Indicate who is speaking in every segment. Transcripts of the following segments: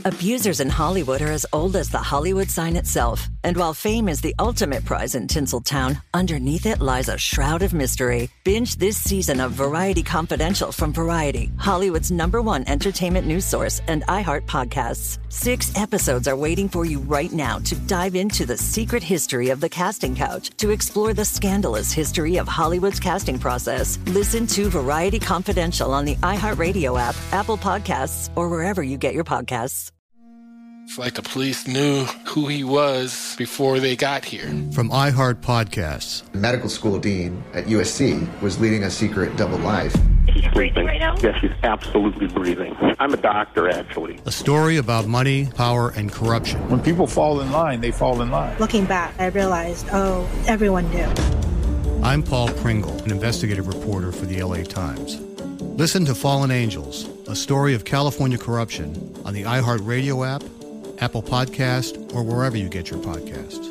Speaker 1: Abusers in Hollywood are as old as the Hollywood sign itself. And while fame is the ultimate prize in Tinseltown, underneath it lies a shroud of mystery. Binge this season of Variety Confidential from Variety, Hollywood's #1 entertainment news source, and iHeart Podcasts. 6 episodes are waiting for you right now to dive into the secret history of the casting couch, to explore the scandalous history of Hollywood's casting process. Listen to Variety Confidential on the iHeartRadio app, Apple Podcasts, or wherever you get your podcasts.
Speaker 2: It's like the police knew who he was before they got here.
Speaker 3: From iHeart Podcasts.
Speaker 4: The medical school dean at USC was leading a secret double life.
Speaker 5: He's breathing right now? Yes, he's absolutely breathing. I'm a doctor, actually.
Speaker 3: A story about money, power, and corruption.
Speaker 6: When people fall in line, they fall in line.
Speaker 7: Looking back, I realized, everyone knew.
Speaker 3: I'm Paul Pringle, an investigative reporter for the LA Times. Listen to Fallen Angels, a story of California corruption on the iHeartRadio app, Apple Podcast, or wherever you get your podcasts.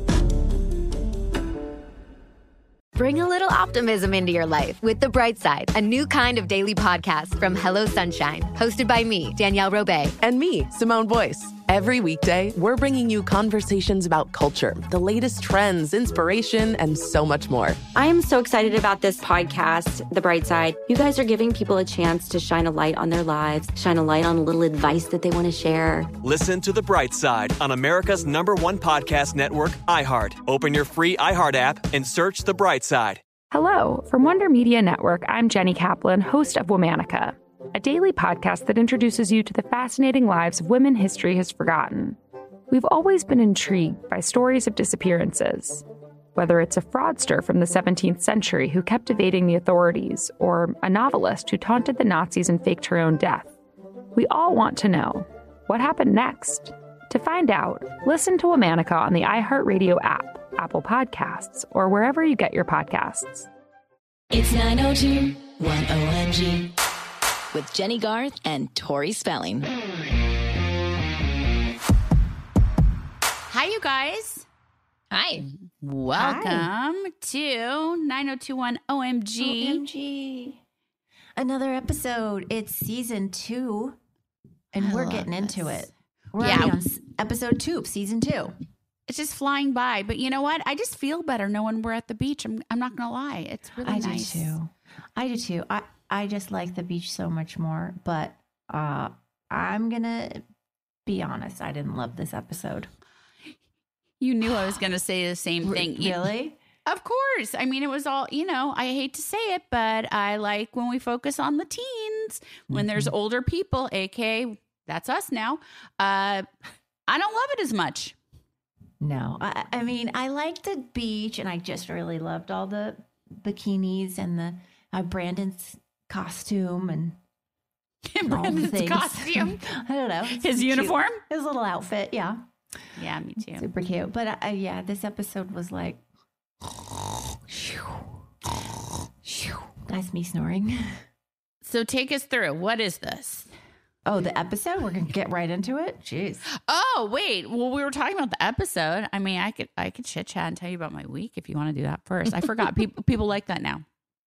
Speaker 8: Bring a little optimism into your life with The Bright Side, a new kind of daily podcast from Hello Sunshine, hosted by me, Danielle Robay.
Speaker 9: And me, Simone Boyce. Every weekday, we're bringing you conversations about culture, the latest trends, inspiration, and so much more.
Speaker 10: I am so excited about this podcast, The Bright Side. You guys are giving people a chance to shine a light on their lives, shine a light on a little advice that they want to share.
Speaker 11: Listen to The Bright Side on America's #1 podcast network, iHeart. Open your free iHeart app and search The Bright Side.
Speaker 12: Hello. From Wonder Media Network, I'm Jenny Kaplan, host of Womanica, a daily podcast that introduces you to the fascinating lives of women history has forgotten. We've always been intrigued by stories of disappearances, whether it's a fraudster from the 17th century who kept evading the authorities, or a novelist who taunted the Nazis and faked her own death. We all want to know what happened next. To find out, listen to Womanica on the iHeartRadio app, Apple Podcasts, or wherever you get your podcasts.
Speaker 13: It's 902 1OMG with Jenny Garth and Tori Spelling.
Speaker 14: Hi, you guys.
Speaker 13: Hi.
Speaker 14: Welcome to 9021 OMG.
Speaker 15: OMG. Another episode. It's season 2, and we're getting into it. We're already on episode 2 of season 2.
Speaker 14: It's just flying by. But you know what? I just feel better knowing we're at the beach. I'm not going to lie. It's really nice.
Speaker 15: I do too. I just like the beach so much more. But I'm going to be honest. I didn't love this episode.
Speaker 14: You knew I was going to say the same thing.
Speaker 15: Really?
Speaker 14: Of course. I mean, it was all, I hate to say it, but I like when we focus on the teens, when there's older people, aka that's us now. I don't love it as much.
Speaker 15: No, I mean, I liked the beach, and I just really loved all the bikinis and the Brandon's costume and
Speaker 14: Brandon's costume.
Speaker 15: I don't know.
Speaker 14: His uniform?
Speaker 15: His little outfit, yeah.
Speaker 14: Yeah, me too.
Speaker 15: Super cute. But this episode was like, that's me snoring.
Speaker 14: So take us through. What is this?
Speaker 15: Oh, the episode? We're going to get right into it? Jeez.
Speaker 14: Oh, wait. Well, we were talking about the episode. I mean, I could chit chat and tell you about my week if you want to do that first. I forgot. People like that now.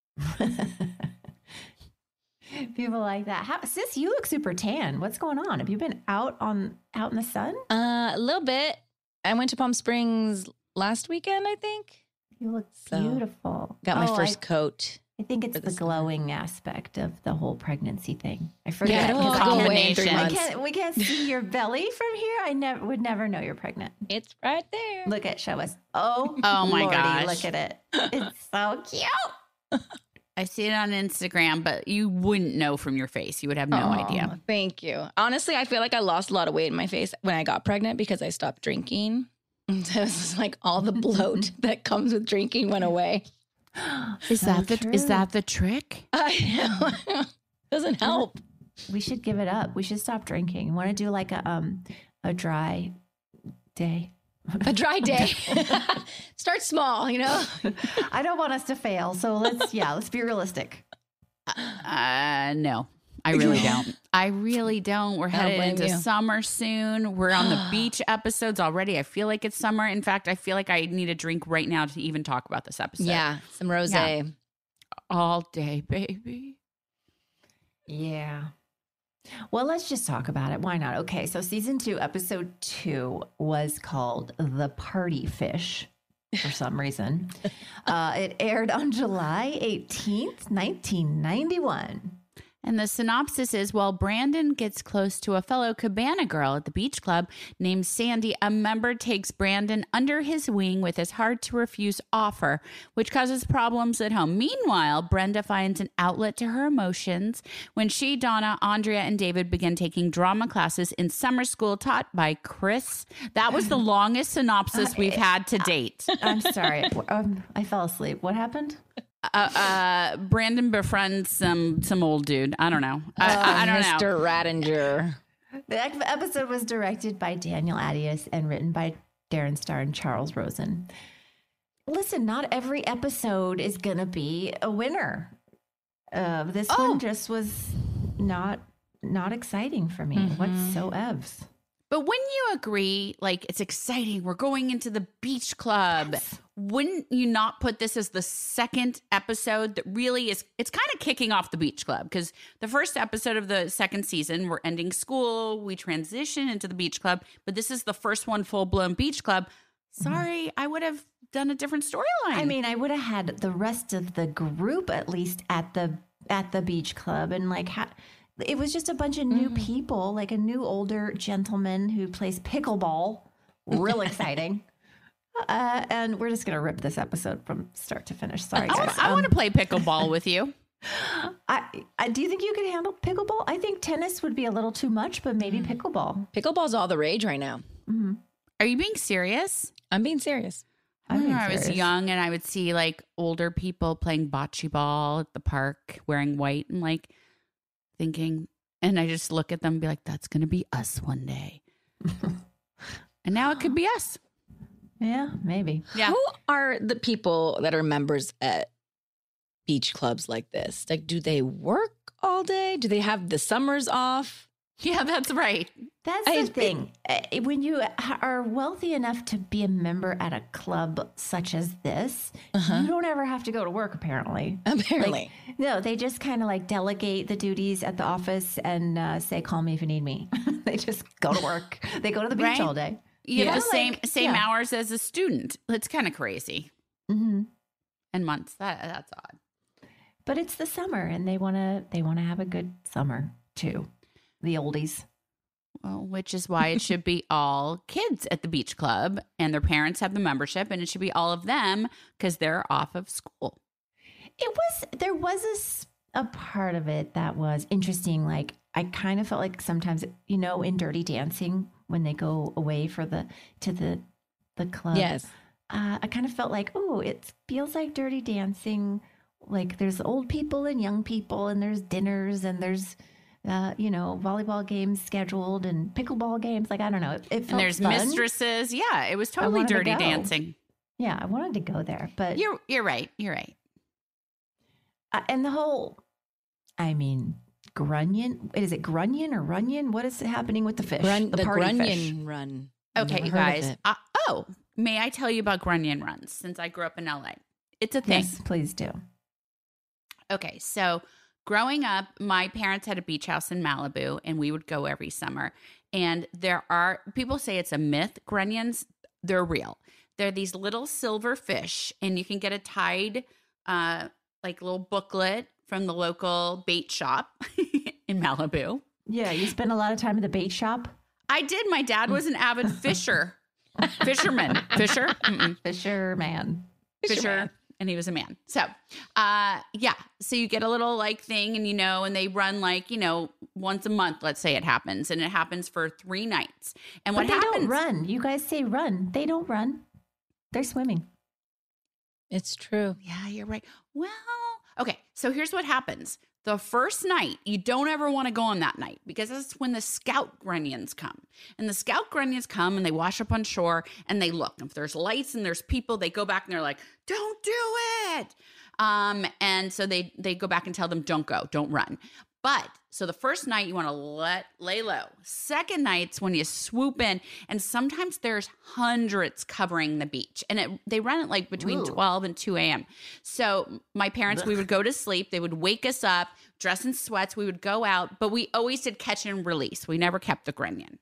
Speaker 15: People like that. Sis, you look super tan. What's going on? Have you been out in the sun?
Speaker 13: A little bit. I went to Palm Springs last weekend, I think.
Speaker 15: You look beautiful.
Speaker 13: Got my first coat.
Speaker 15: I think it's the glowing aspect of the whole pregnancy thing. I forget. We can't see your belly from here. I would never know you're pregnant.
Speaker 13: It's right there.
Speaker 15: Show us. Oh
Speaker 14: my
Speaker 15: Lordy,
Speaker 14: gosh.
Speaker 15: look at it. It's so cute.
Speaker 14: I see it on Instagram, but you wouldn't know from your face. You would have no idea.
Speaker 13: Thank you. Honestly, I feel like I lost a lot of weight in my face when I got pregnant because I stopped drinking. So it's just like all the bloat that comes with drinking went away.
Speaker 14: Is that the trick?
Speaker 13: I know. Doesn't help.
Speaker 15: We should give it up. We should stop drinking. Want to do like a dry day?
Speaker 13: A dry day. Start small,
Speaker 15: I don't want us to fail. So let's be realistic.
Speaker 14: No, I really don't. I really don't. We're headed into summer soon. We're on the beach episodes already. I feel like it's summer. In fact, I feel like I need a drink right now to even talk about this episode.
Speaker 13: Yeah, some rosé.
Speaker 14: All day, baby.
Speaker 15: Yeah. Well, let's just talk about it. Why not? Okay, so season 2, episode 2 was called The Party Fish for some reason. It aired on July 18th, 1991.
Speaker 14: And the synopsis is, while Brandon gets close to a fellow cabana girl at the beach club named Sandy, a member takes Brandon under his wing with his hard-to-refuse offer, which causes problems at home. Meanwhile, Brenda finds an outlet to her emotions when she, Donna, Andrea, and David begin taking drama classes in summer school taught by Chris. That was the longest synopsis we've had to date.
Speaker 15: I'm sorry. I fell asleep. What happened?
Speaker 14: Brandon befriends some old dude. I don't know. I don't know.
Speaker 16: Mr. Rattinger.
Speaker 15: The episode was directed by Daniel Attias and written by Darren Star and Charles Rosen. Listen, not every episode is going to be a winner. This one just was not exciting for me whatsoever.
Speaker 14: But wouldn't you agree, like, it's exciting, we're going into the beach club. Yes. Wouldn't you not put this as the second episode that really is, it's kind of kicking off the beach club? Because the first episode of the second season, we're ending school, we transition into the beach club, but this is the first one full-blown beach club. Sorry, I would have done a different storyline.
Speaker 15: I mean, I would have had the rest of the group at least at the beach club, and like it was just a bunch of new people, like a new older gentleman who plays pickleball. Real exciting. And we're just going to rip this episode from start to finish. Sorry, guys.
Speaker 14: I want to play pickleball with you.
Speaker 15: Do you think you could handle pickleball? I think tennis would be a little too much, but maybe pickleball.
Speaker 16: Pickleball's all the rage right now.
Speaker 15: Mm-hmm.
Speaker 14: Are you being serious?
Speaker 16: I'm being serious.
Speaker 14: I remember I was young and I would see like older people playing bocce ball at the park wearing white and like thinking, and I just look at them and be like, that's going to be us one day. And now it could be us.
Speaker 15: Yeah, maybe.
Speaker 14: Yeah.
Speaker 16: Who are the people that are members at beach clubs like this? Like, do they work all day? Do they have the summers off?
Speaker 14: Yeah, that's right.
Speaker 15: That's the thing. When you are wealthy enough to be a member at a club such as this, you don't ever have to go to work, apparently.
Speaker 16: Apparently.
Speaker 15: Like, no, they just kind of like delegate the duties at the office and say, call me if you need me. They just go to work. They go to the beach all day.
Speaker 14: You have the same hours as a student. It's kind of crazy.
Speaker 15: Mm-hmm.
Speaker 14: And months. That's odd.
Speaker 15: But it's the summer, and they want to have a good summer too. The oldies.
Speaker 14: Well, which is why it should be all kids at the beach club, and their parents have the membership, and it should be all of them because they're off of school.
Speaker 15: There was a part of it that was interesting. Like, I kind of felt like sometimes, in Dirty Dancing, when they go away to the club.
Speaker 16: Yes.
Speaker 15: I kind of felt like, it feels like Dirty Dancing. Like, there's old people and young people, and there's dinners, and there's volleyball games scheduled and pickleball games. Like, I don't know. It felt
Speaker 14: and there's
Speaker 15: fun.
Speaker 14: Mistresses. Yeah, it was totally Dirty Dancing.
Speaker 15: Yeah, I wanted to go there, but
Speaker 14: you're right. You're right.
Speaker 15: And the whole, Grunion. Is it Grunion or Runyon? What is happening with the fish?
Speaker 16: The
Speaker 15: party
Speaker 16: Grunion
Speaker 15: fish.
Speaker 16: Run.
Speaker 14: Okay, you guys. May I tell you about Grunion runs? Since I grew up in LA, it's a thing.
Speaker 15: Yes, please do.
Speaker 14: Okay, so growing up, my parents had a beach house in Malibu, and we would go every summer. And people say it's a myth. Grunions, they're real. They're these little silver fish, and you can get a tied, little booklet from the local bait shop in Malibu.
Speaker 15: Yeah, you spent a lot of time at the bait shop?
Speaker 14: I did. My dad was an avid fisherman. Fisher? Mm-mm.
Speaker 15: Fisherman.
Speaker 14: Fisher. And he was a man. So, So you get a little thing and they run once a month, let's say it happens. And it happens for 3 nights. And
Speaker 15: but they don't run. You guys say run. They don't run. They're swimming.
Speaker 16: It's true.
Speaker 14: Yeah, you're right. Well, okay. So here's what happens. The first night, you don't ever want to go on that night because that's when the scout grunions come. And the scout grunions come and they wash up on shore and they look. If there's lights and there's people, they go back and they're like, don't do it. And so they go back and tell them, don't go, don't run. But so the first night you want to lay low. Second night's when you swoop in, and sometimes there's hundreds covering the beach, and they run it like between 12 and 2 a.m. So my parents, we would go to sleep. They would wake us up, dress in sweats. We would go out, but we always did catch and release. We never kept the grunion.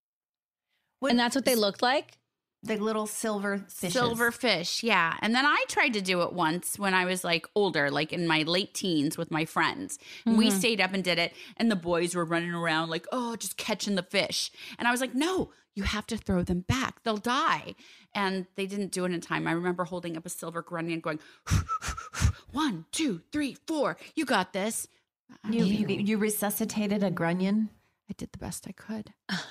Speaker 16: And that's what they looked like?
Speaker 15: The little silver fishes.
Speaker 14: Silver fish, yeah. And then I tried to do it once when I was like older, like in my late teens with my friends. Mm-hmm. We stayed up and did it, and the boys were running around like, oh, just catching the fish. And I was like, no, you have to throw them back. They'll die. And they didn't do it in time. I remember holding up a silver grunion going, 1, 2, 3, 4. You got this.
Speaker 15: You resuscitated a grunion?
Speaker 14: I did the best I could.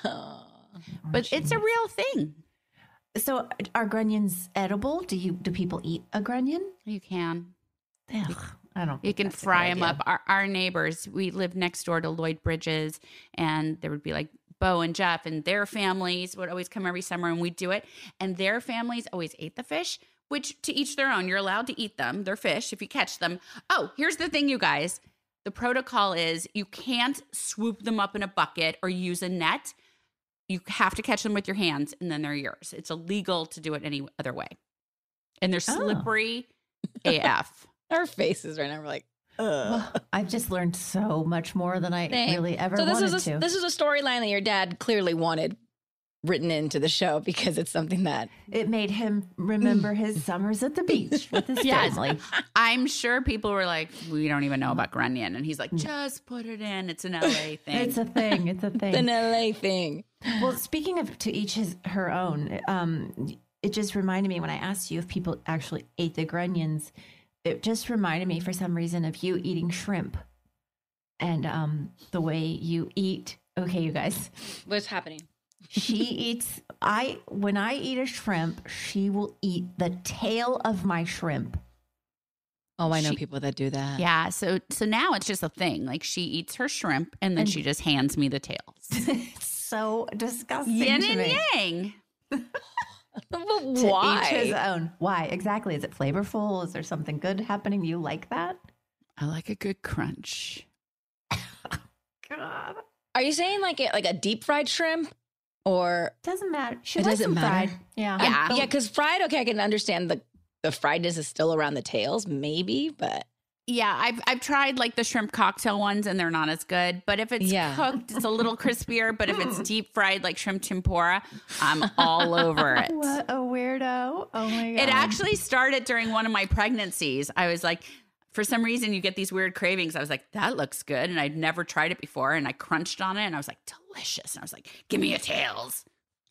Speaker 14: But it's a real thing.
Speaker 15: So are grunions edible? Do people eat a grunion?
Speaker 14: You can.
Speaker 15: Ugh, I don't.
Speaker 14: You can fry them up. Our neighbors, we lived next door to Lloyd Bridges, and there would be like Bo and Jeff, and their families would always come every summer, and we'd do it. And their families always ate the fish, which to each their own. You're allowed to eat them. They're fish if you catch them. Oh, here's the thing, you guys. The protocol is you can't swoop them up in a bucket or use a net. You have to catch them with your hands, and then they're yours. It's illegal to do it any other way. And they're slippery AF.
Speaker 16: Our faces right now, we're like, ugh.
Speaker 15: Well, I've just learned so much more than I really ever wanted to.
Speaker 16: This is a storyline that your dad clearly wanted written into the show because it's something that...
Speaker 15: It made him remember his summers at the beach with his family.
Speaker 14: I'm sure people were like, we don't even know about grunion. And he's like, just put it in. It's an LA thing.
Speaker 15: It's a thing. It's a thing.
Speaker 16: It's an LA thing.
Speaker 15: Well, speaking of to each her own, it just reminded me when I asked you if people actually ate the grunions, it just reminded me for some reason of you eating shrimp and the way you eat. Okay, you guys.
Speaker 16: What's happening?
Speaker 15: She eats, when I eat a shrimp, she will eat the tail of my shrimp.
Speaker 16: Oh, I know people that do that.
Speaker 14: Yeah. So now it's just a thing. Like she eats her shrimp and then she just hands me the tails.
Speaker 15: It's so disgusting.
Speaker 14: Yin
Speaker 15: to
Speaker 14: and
Speaker 15: me.
Speaker 14: yang.
Speaker 16: Why?
Speaker 15: To each his own. Why? Exactly. Is it flavorful? Is there something good happening? You like that?
Speaker 14: I like a good crunch.
Speaker 15: God.
Speaker 16: Are you saying like a deep fried shrimp? Or
Speaker 15: doesn't matter. She
Speaker 16: it
Speaker 15: likes
Speaker 16: doesn't
Speaker 15: them
Speaker 16: matter.
Speaker 15: Fried. Yeah.
Speaker 16: Yeah. Because fried, okay, I can understand the friedness is still around the tails, maybe, but
Speaker 14: yeah, I've tried like the shrimp cocktail ones and they're not as good. But if it's cooked, it's a little crispier. But if it's deep fried like shrimp tempura, I'm all over it.
Speaker 15: What a weirdo. Oh my God.
Speaker 14: It actually started during one of my pregnancies. I was like, for some reason, you get these weird cravings. I was like, that looks good. And I'd never tried it before. And I crunched on it and I was like, delicious. And I was like, give me a tails.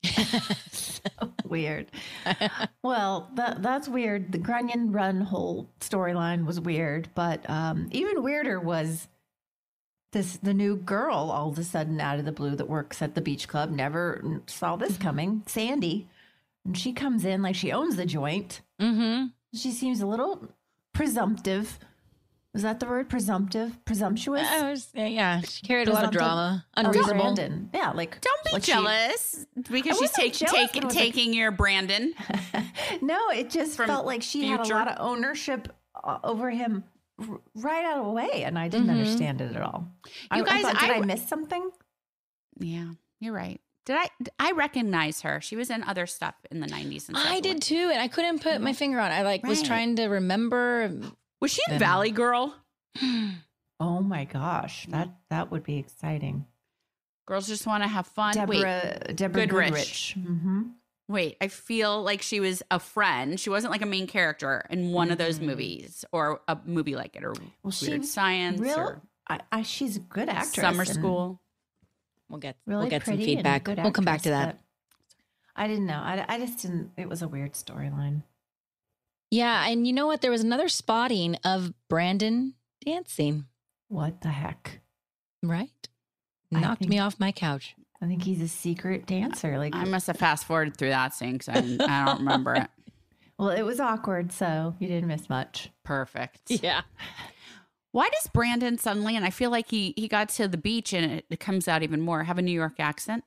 Speaker 15: So weird. Well, that's weird. The grunion run whole storyline was weird. But even weirder was the new girl all of a sudden out of the blue that works at the beach club. Never saw this coming. Sandy. And she comes in like she owns the joint.
Speaker 16: Mm-hmm.
Speaker 15: She seems a little presumptive. Was that the word? Presumptuous?
Speaker 16: Yeah. She carried a lot of drama. Unreasonable.
Speaker 15: Brandon. Yeah, like
Speaker 14: don't be jealous because she's taking your Brandon.
Speaker 15: No, it just felt like she had a lot of ownership over him right out of the way, and I didn't understand it at all.
Speaker 14: You guys,
Speaker 15: did I miss something?
Speaker 14: Yeah, you're right. I recognize her? She was in other stuff in the 90s and stuff.
Speaker 16: I did too, and I couldn't put my finger on it. I was trying to remember.
Speaker 14: Was she in Valley Girl?
Speaker 15: Oh my gosh, that would be exciting.
Speaker 14: Girls just want to have fun.
Speaker 15: Deborah Goodrich. Mm-hmm.
Speaker 14: Wait, I feel like she was a friend. She wasn't like a main character in one of those movies or a movie like it or Weird Science.
Speaker 15: She's a good actress.
Speaker 14: Summer School.
Speaker 16: We'll get some feedback. We'll come back to that.
Speaker 15: I didn't know. I just didn't. It was a weird storyline.
Speaker 16: Yeah, and you know what? There was another spotting of Brandon dancing.
Speaker 15: What the heck?
Speaker 16: Right? Knocked me off my couch.
Speaker 15: I think he's a secret dancer. Like
Speaker 14: I must have fast forwarded through that scene because I don't remember it.
Speaker 15: Well, it was awkward, so you didn't miss much.
Speaker 14: Perfect.
Speaker 16: Yeah.
Speaker 14: Why does Brandon suddenly, and I feel like he got to the beach and it comes out even more, have a New York accent?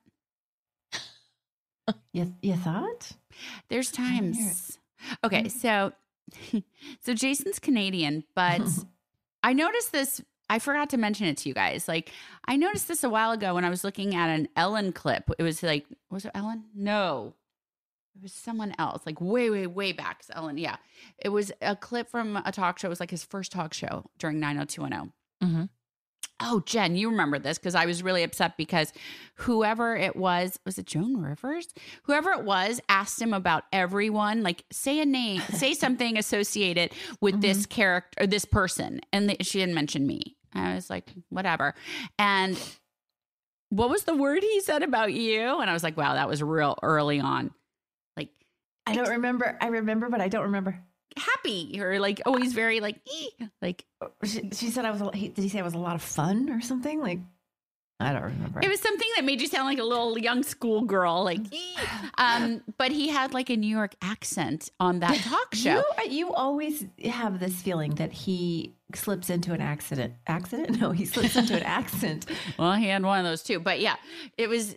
Speaker 15: You thought?
Speaker 14: There's times. Okay, so Jason's Canadian, but I noticed this I forgot to mention it to you guys. Like, I noticed this a while ago when I was looking at an Ellen clip. It was like, was it Ellen? No. It was someone else, like way back. Ellen, yeah. It was a clip from a talk show. It was like his first talk show during 90210.
Speaker 16: Mm-hmm.
Speaker 14: Oh, Jen, you remember this because I was really upset because whoever it was it Joan Rivers? Whoever it was asked him about everyone, like say a name, say something associated with this character or this person. And she didn't mention me. I was like, whatever. And what was the word he said about you? And I was like, wow, that was real early on. Like,
Speaker 15: I don't remember. I remember, but I don't remember.
Speaker 14: Happy or like always very like like
Speaker 15: she said I was. Did he say it was a lot of fun or something? Like I don't remember.
Speaker 14: It was something that made you sound like a little young schoolgirl, like. But he had like a New York accent on that talk show.
Speaker 15: You always have this feeling that he slips into an accident. Accident? No, he slips into an accent.
Speaker 14: Well, he had one of those too. But yeah, it was.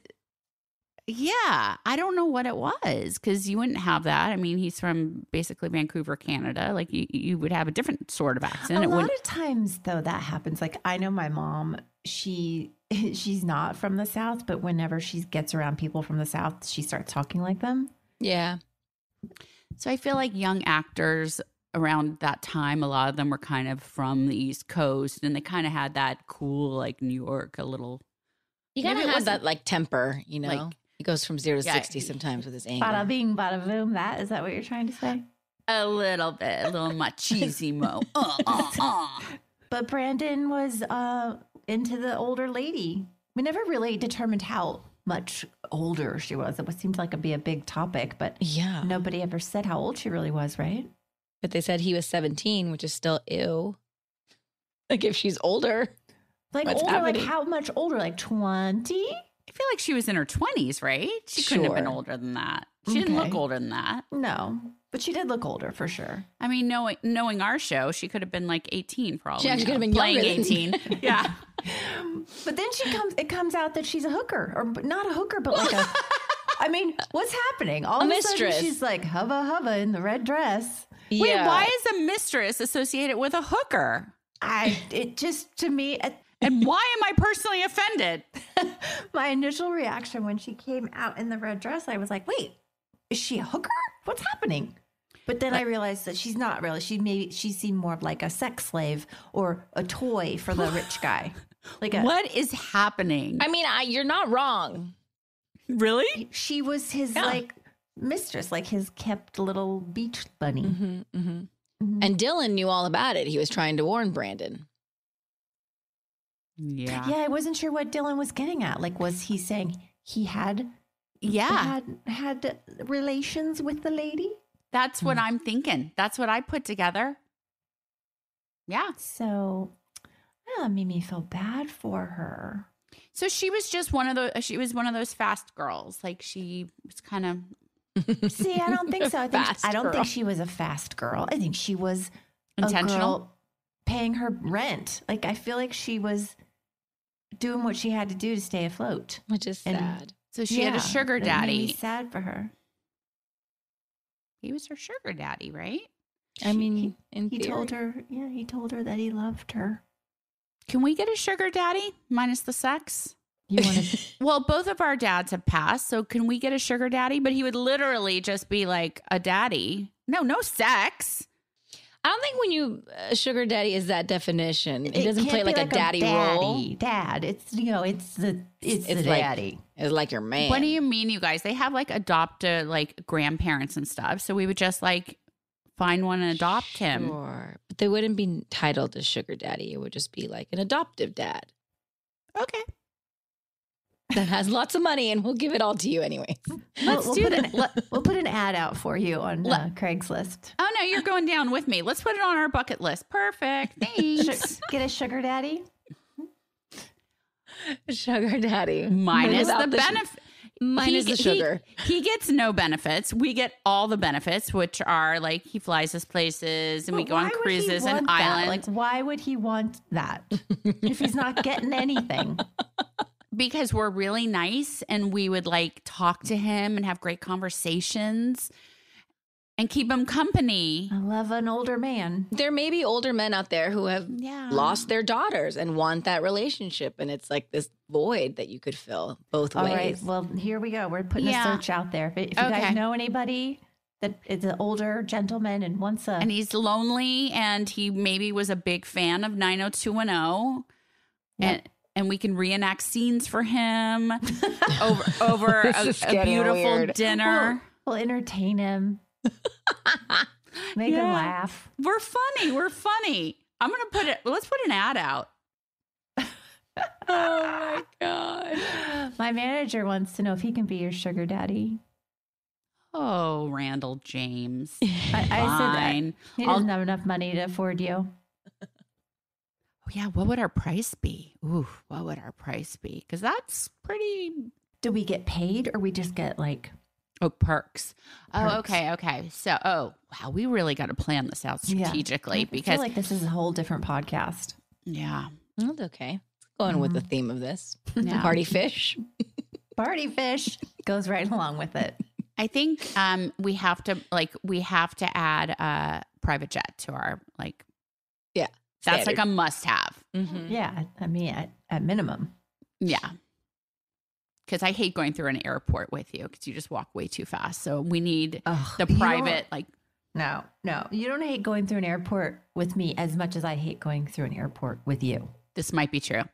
Speaker 14: Yeah, I don't know what it was because you wouldn't have that. I mean, he's from basically Vancouver, Canada. Like you would have a different sort of accent.
Speaker 15: A lot of times, though, that happens. Like I know my mom. She's not from the South, but whenever she gets around people from the South, she starts talking like them.
Speaker 16: Yeah.
Speaker 14: So I feel like young actors around that time, a lot of them were kind of from the East Coast, and they kind of had that cool, like New York, a little.
Speaker 16: You kind of had that like temper, you know. Like, he goes from 0 to 60 sometimes with his anger.
Speaker 15: Bada bing, bada boom. Is that what you're trying to say?
Speaker 14: A little bit, a little machismo.
Speaker 15: But Brandon was into the older lady. We never really determined how much older she was. It seemed like it'd be a big topic, but
Speaker 16: yeah,
Speaker 15: nobody ever said how old she really was, right?
Speaker 16: But they said he was 17, which is still ew. Like if she's older,
Speaker 15: like older, happening? Like how much older? Like 20?
Speaker 14: I feel like she was in her 20s, right? She couldn't have been older than that. She didn't look older than that.
Speaker 15: No, but she did look older for sure.
Speaker 14: I mean, knowing our show, she could have been like 18 probably.
Speaker 16: She actually could have been playing
Speaker 14: 18. Yeah.
Speaker 15: But then it comes out that she's a hooker, or not a hooker, but like a. I mean, what's happening? All of a sudden, she's like hubba in the red dress.
Speaker 14: Yeah. Wait, why is a mistress associated with a hooker?
Speaker 15: It just to me.
Speaker 14: And why am I personally offended?
Speaker 15: My initial reaction when she came out in the red dress, I was like, wait, is she a hooker? What's happening? But then I realized that she's not really. She seemed more like a sex slave or a toy for the rich guy.
Speaker 14: What is happening?
Speaker 16: I mean, you're not wrong.
Speaker 14: Really?
Speaker 15: She was his like mistress, like his kept little beach bunny.
Speaker 16: Mm-hmm, mm-hmm. Mm-hmm. And Dylan knew all about it. He was trying to warn Brandon.
Speaker 14: Yeah.
Speaker 15: Yeah, I wasn't sure what Dylan was getting at. Like, was he saying he had had relations with the lady?
Speaker 14: That's what I'm thinking. That's what I put together. Yeah.
Speaker 15: So that made me feel bad for her.
Speaker 14: So she was just one of those fast girls. Like she was kind of.
Speaker 15: See, I don't think so. I don't think she was a fast girl. I think she was
Speaker 14: intentional,
Speaker 15: a girl paying her rent. Like I feel like she was doing what she had to do to stay afloat,
Speaker 16: which is sad.
Speaker 14: So she had a sugar daddy.
Speaker 15: It made me sad for her.
Speaker 14: He was her sugar daddy, right?
Speaker 16: I mean,
Speaker 15: he told her. Yeah, he told her that he loved her.
Speaker 14: Can we get a sugar daddy minus the sex?
Speaker 15: You want to?
Speaker 14: Well, both of our dads have passed, so can we get a sugar daddy? But he would literally just be like a daddy. No sex.
Speaker 16: I don't think when a sugar daddy is that definition. It doesn't play like a daddy role.
Speaker 15: Dad. It's the daddy.
Speaker 16: It's like your man.
Speaker 14: What do you mean, you guys? They have like adopted like grandparents and stuff. So we would just like find one and adopt him.
Speaker 16: Sure. But they wouldn't be titled as sugar daddy. It would just be like an adoptive dad.
Speaker 14: Okay.
Speaker 16: That has lots of money and we'll give it all to you anyway.
Speaker 14: Let's do that.
Speaker 15: We'll put an ad out for you on Craigslist.
Speaker 14: Oh, no, you're going down with me. Let's put it on our bucket list. Perfect. Thanks.
Speaker 15: Get a sugar daddy.
Speaker 16: Sugar daddy.
Speaker 14: Minus the benefit.
Speaker 16: Minus the sugar.
Speaker 14: He gets no benefits. We get all the benefits, which are like he flies us places and we go on cruises and islands.
Speaker 15: Like, why would he want that if he's not getting anything?
Speaker 14: Because we're really nice and we would like talk to him and have great conversations. and keep them company.
Speaker 15: I love an older man.
Speaker 16: There may be older men out there who have lost their daughters and want that relationship. And it's like this void that you could fill both ways.
Speaker 15: All right. Well, here we go. We're putting a search out there. If you guys know anybody that is an older gentleman and wants a...
Speaker 14: And he's lonely and he maybe was a big fan of 90210. Yep. And we can reenact scenes for him over a beautiful dinner.
Speaker 15: We'll entertain him. Make him laugh.
Speaker 14: We're funny. Let's put an ad out.
Speaker 16: Oh my God.
Speaker 15: My manager wants to know if he can be your sugar daddy.
Speaker 14: Oh, Randall James.
Speaker 15: I said that. He doesn't have enough money to afford you.
Speaker 14: Oh yeah, what would our price be? Ooh, what would our price be? Because that's pretty...
Speaker 15: Do we get paid or we just get like...
Speaker 14: perks. Oh, okay. So, wow, we really got to plan this out strategically because
Speaker 15: I feel like this is a whole different podcast.
Speaker 14: Yeah.
Speaker 16: That's okay. Going with the theme of this. Yeah. Party fish.
Speaker 15: Party fish goes right along with it.
Speaker 14: I think we have to add a private jet to our that's like a must have.
Speaker 15: Mm-hmm. Yeah. I mean, at minimum.
Speaker 14: Yeah. Because I hate going through an airport with you because you just walk way too fast. So we need the private,
Speaker 15: No. You don't hate going through an airport with me as much as I hate going through an airport with you.
Speaker 14: This might be true.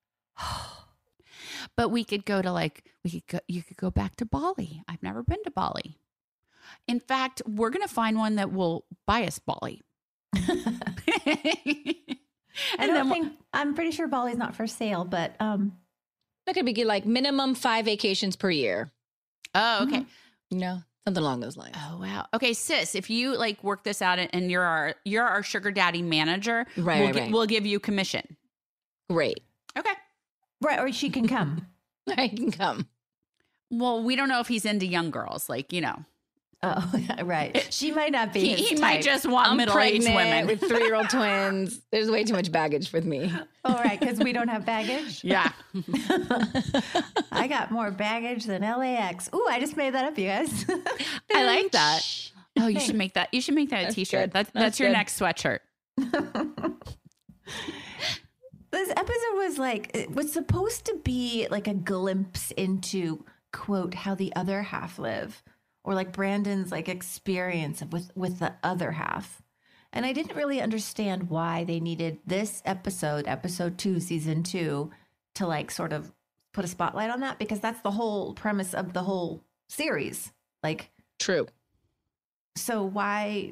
Speaker 14: But we could go to you could go back to Bali. I've never been to Bali. In fact, we're going to find one that will buy us Bali.
Speaker 15: I'm pretty sure Bali's not for sale, but,
Speaker 16: that could be like minimum 5 vacations per year.
Speaker 14: Oh, okay.
Speaker 16: Mm-hmm. Something along those lines.
Speaker 14: Oh, wow. Okay, sis, if you work this out and you're our sugar daddy manager, we'll give you commission.
Speaker 16: Great.
Speaker 14: Okay.
Speaker 15: Right, or she can come.
Speaker 16: I can come.
Speaker 14: Well, we don't know if he's into young girls,
Speaker 15: Oh, right. She might not be.
Speaker 14: He might just want middle-aged women
Speaker 16: with 3-year-old twins. There's way too much baggage with me.
Speaker 15: All right, because we don't have baggage.
Speaker 14: Yeah.
Speaker 15: I got more baggage than LAX. Ooh, I just made that up, you guys.
Speaker 14: I like that. Oh, you should make that. You should make that a T-shirt. That's your next sweatshirt.
Speaker 15: This episode was supposed to be like a glimpse into, quote, how the other half live. Or like Brandon's experience with the other half. And I didn't really understand why they needed this episode 2, season 2, to sort of put a spotlight on that, because that's the whole premise of the whole series.
Speaker 16: True.
Speaker 15: So why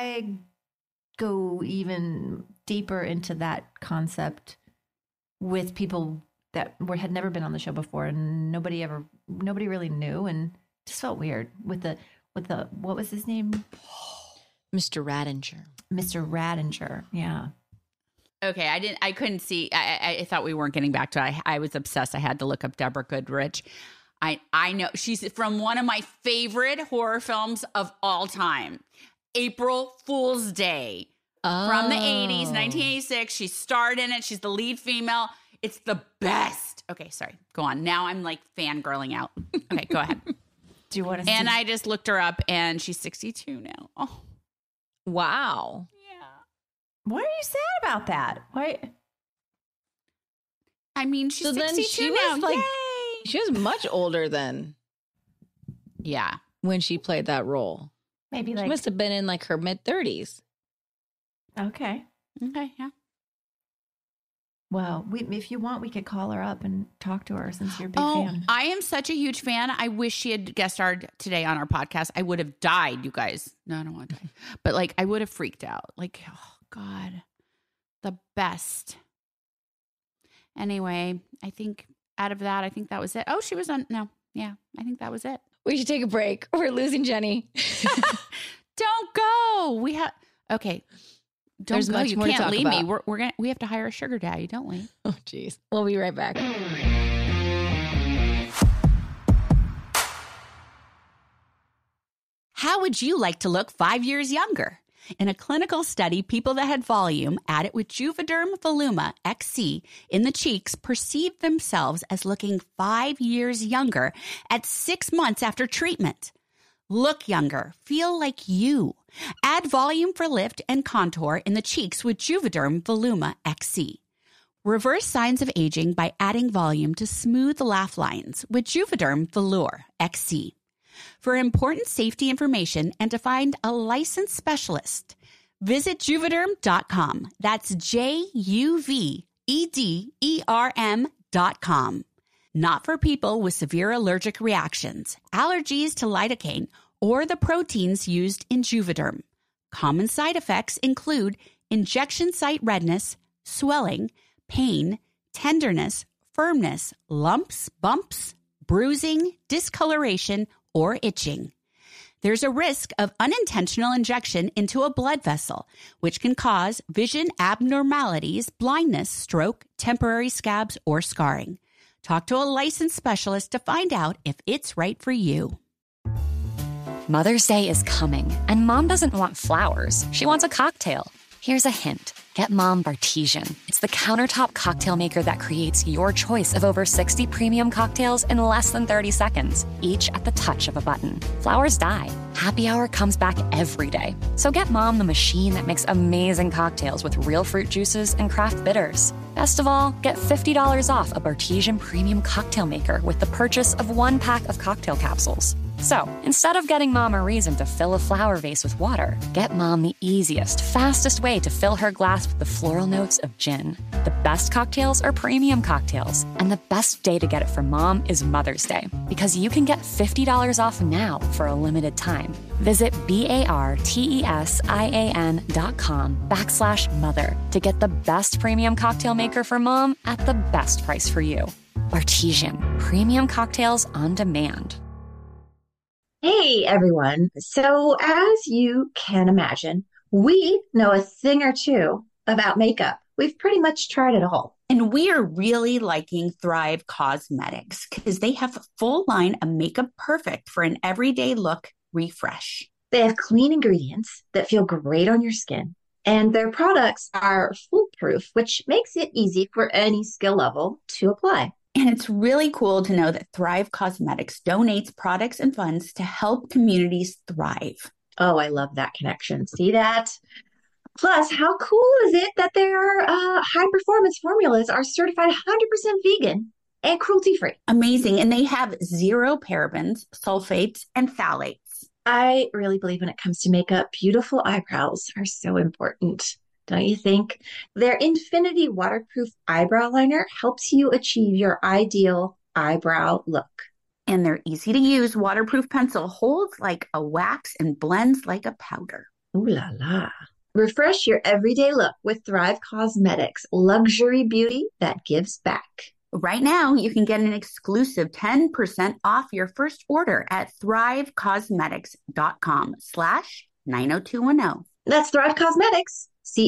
Speaker 15: go even deeper into that concept with people that had never been on the show before and nobody really knew, and just felt weird with the what was his name?
Speaker 16: Mr. Radinger.
Speaker 15: Mr. Radinger. Yeah.
Speaker 14: Okay. I couldn't see. I thought we weren't getting back to it. I was obsessed. I had to look up Deborah Goodrich. I know she's from one of my favorite horror films of all time, April Fool's Day, from the 80s, 1986. She starred in it. She's the lead female. It's the best. Okay. Sorry. Go on. Now I'm fangirling out. Okay. Go ahead.
Speaker 15: Do you want to?
Speaker 14: And I just looked her up, and she's 62 now. Oh,
Speaker 16: wow.
Speaker 14: Yeah.
Speaker 15: What are you sad about that? Why?
Speaker 14: I mean, she's 62 now. Yay!
Speaker 16: She was much older then.
Speaker 14: Yeah,
Speaker 16: when she played that role,
Speaker 15: maybe
Speaker 16: she must have been in her mid-30s.
Speaker 15: Okay.
Speaker 14: Yeah.
Speaker 15: Well, if you want, we could call her up and talk to her since you're a big fan.
Speaker 14: I am such a huge fan. I wish she had guest starred today on our podcast. I would have died, you guys. No, I don't want to die. But I would have freaked out. Oh, God. The best. Anyway, I think out of that, I think that was it. Oh, she was on. No. Yeah, I think that was it.
Speaker 16: We should take a break. We're losing Jenny.
Speaker 14: Don't go. Okay. Don't go. You can't leave me. We have to hire a sugar daddy, don't we?
Speaker 16: Oh, geez. We'll be right back.
Speaker 17: How would you like to look 5 years younger? In a clinical study, people that had volume added with Juvederm Voluma XC in the cheeks perceived themselves as looking 5 years younger at 6 months after treatment. Look younger. Feel like you. Add volume for lift and contour in the cheeks with Juvederm Voluma XC. Reverse signs of aging by adding volume to smooth laugh lines with Juvederm Velour XC. For important safety information and to find a licensed specialist, visit Juvederm.com. That's JUVEDERM.com. Not for people with severe allergic reactions, allergies to lidocaine, or the proteins used in Juvederm. Common side effects include injection site redness, swelling, pain, tenderness, firmness, lumps, bumps, bruising, discoloration, or itching. There's a risk of unintentional injection into a blood vessel, which can cause vision abnormalities, blindness, stroke, temporary scabs, or scarring. Talk to a licensed specialist to find out if it's right for you.
Speaker 18: Mother's Day is coming, and Mom doesn't want flowers. She wants a cocktail. Here's a hint. Get Mom Bartesian. It's the countertop cocktail maker that creates your choice of over 60 premium cocktails in less than 30 seconds, each at the touch of a button. Flowers die. Happy Hour comes back every day. So get Mom the machine that makes amazing cocktails with real fruit juices and craft bitters. Best of all, get $50 off a Bartesian premium cocktail maker with the purchase of 1 pack of cocktail capsules. So, instead of getting Mom a reason to fill a flower vase with water, get Mom the easiest, fastest way to fill her glass with the floral notes of gin. The best cocktails are premium cocktails, and the best day to get it for Mom is Mother's Day, because you can get $50 off now for a limited time. Visit BARTESIAN.com/mother to get the best premium cocktail maker for Mom at the best price for you. Bartesian, premium cocktails on demand.
Speaker 19: Hey everyone. So as you can imagine, we know a thing or two about makeup. We've pretty much tried it all.
Speaker 17: And we are really liking Thrive Causemetics because they have a full line of makeup perfect for an everyday look refresh.
Speaker 19: They have clean ingredients that feel great on your skin, and their products are foolproof, which makes it easy for any skill level to apply.
Speaker 17: And it's really cool to know that Thrive Causemetics donates products and funds to help communities thrive.
Speaker 19: Oh, I love that connection. See that? Plus, how cool is it that their high-performance formulas are certified 100% vegan and cruelty-free?
Speaker 17: Amazing. And they have 0 parabens, sulfates, and phthalates.
Speaker 19: I really believe when it comes to makeup, beautiful eyebrows are so important. Don't you think? Their Infinity Waterproof Eyebrow Liner helps you achieve your ideal eyebrow look.
Speaker 17: And their easy-to-use waterproof pencil holds like a wax and blends like a powder.
Speaker 19: Ooh la la. Refresh your everyday look with Thrive Causemetics, luxury beauty that gives back.
Speaker 17: Right now, you can get an exclusive 10% off your first order at thrivecausemetics.com/90210.
Speaker 19: That's Thrive Causemetics.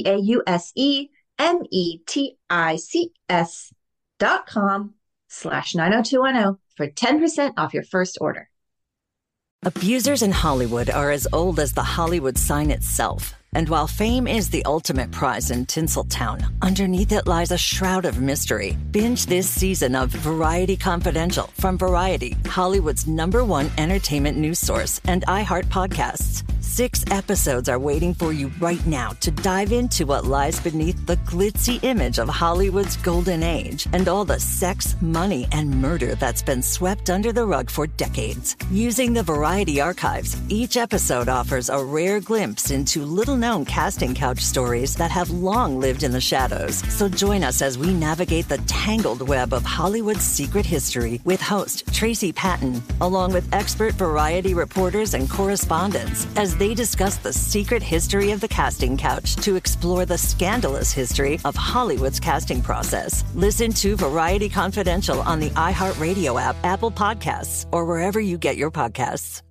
Speaker 19: CAUSEMETICS.com/90210 for 10% off your first order.
Speaker 1: Abusers in Hollywood are as old as the Hollywood sign itself. And while fame is the ultimate prize in Tinseltown, underneath it lies a shroud of mystery. Binge this season of Variety Confidential from Variety, Hollywood's #1 entertainment news source, and iHeart Podcasts. 6 episodes are waiting for you right now to dive into what lies beneath the glitzy image of Hollywood's golden age and all the sex, money, and murder that's been swept under the rug for decades. Using the Variety archives, each episode offers a rare glimpse into little-known casting couch stories that have long lived in the shadows. So join us as we navigate the tangled web of Hollywood's secret history with host Tracy Patton, along with expert Variety reporters and correspondents, as they discuss the secret history of the casting couch to explore the scandalous history of Hollywood's casting process. Listen to Variety Confidential on the iHeartRadio app, Apple Podcasts, or wherever you get your podcasts.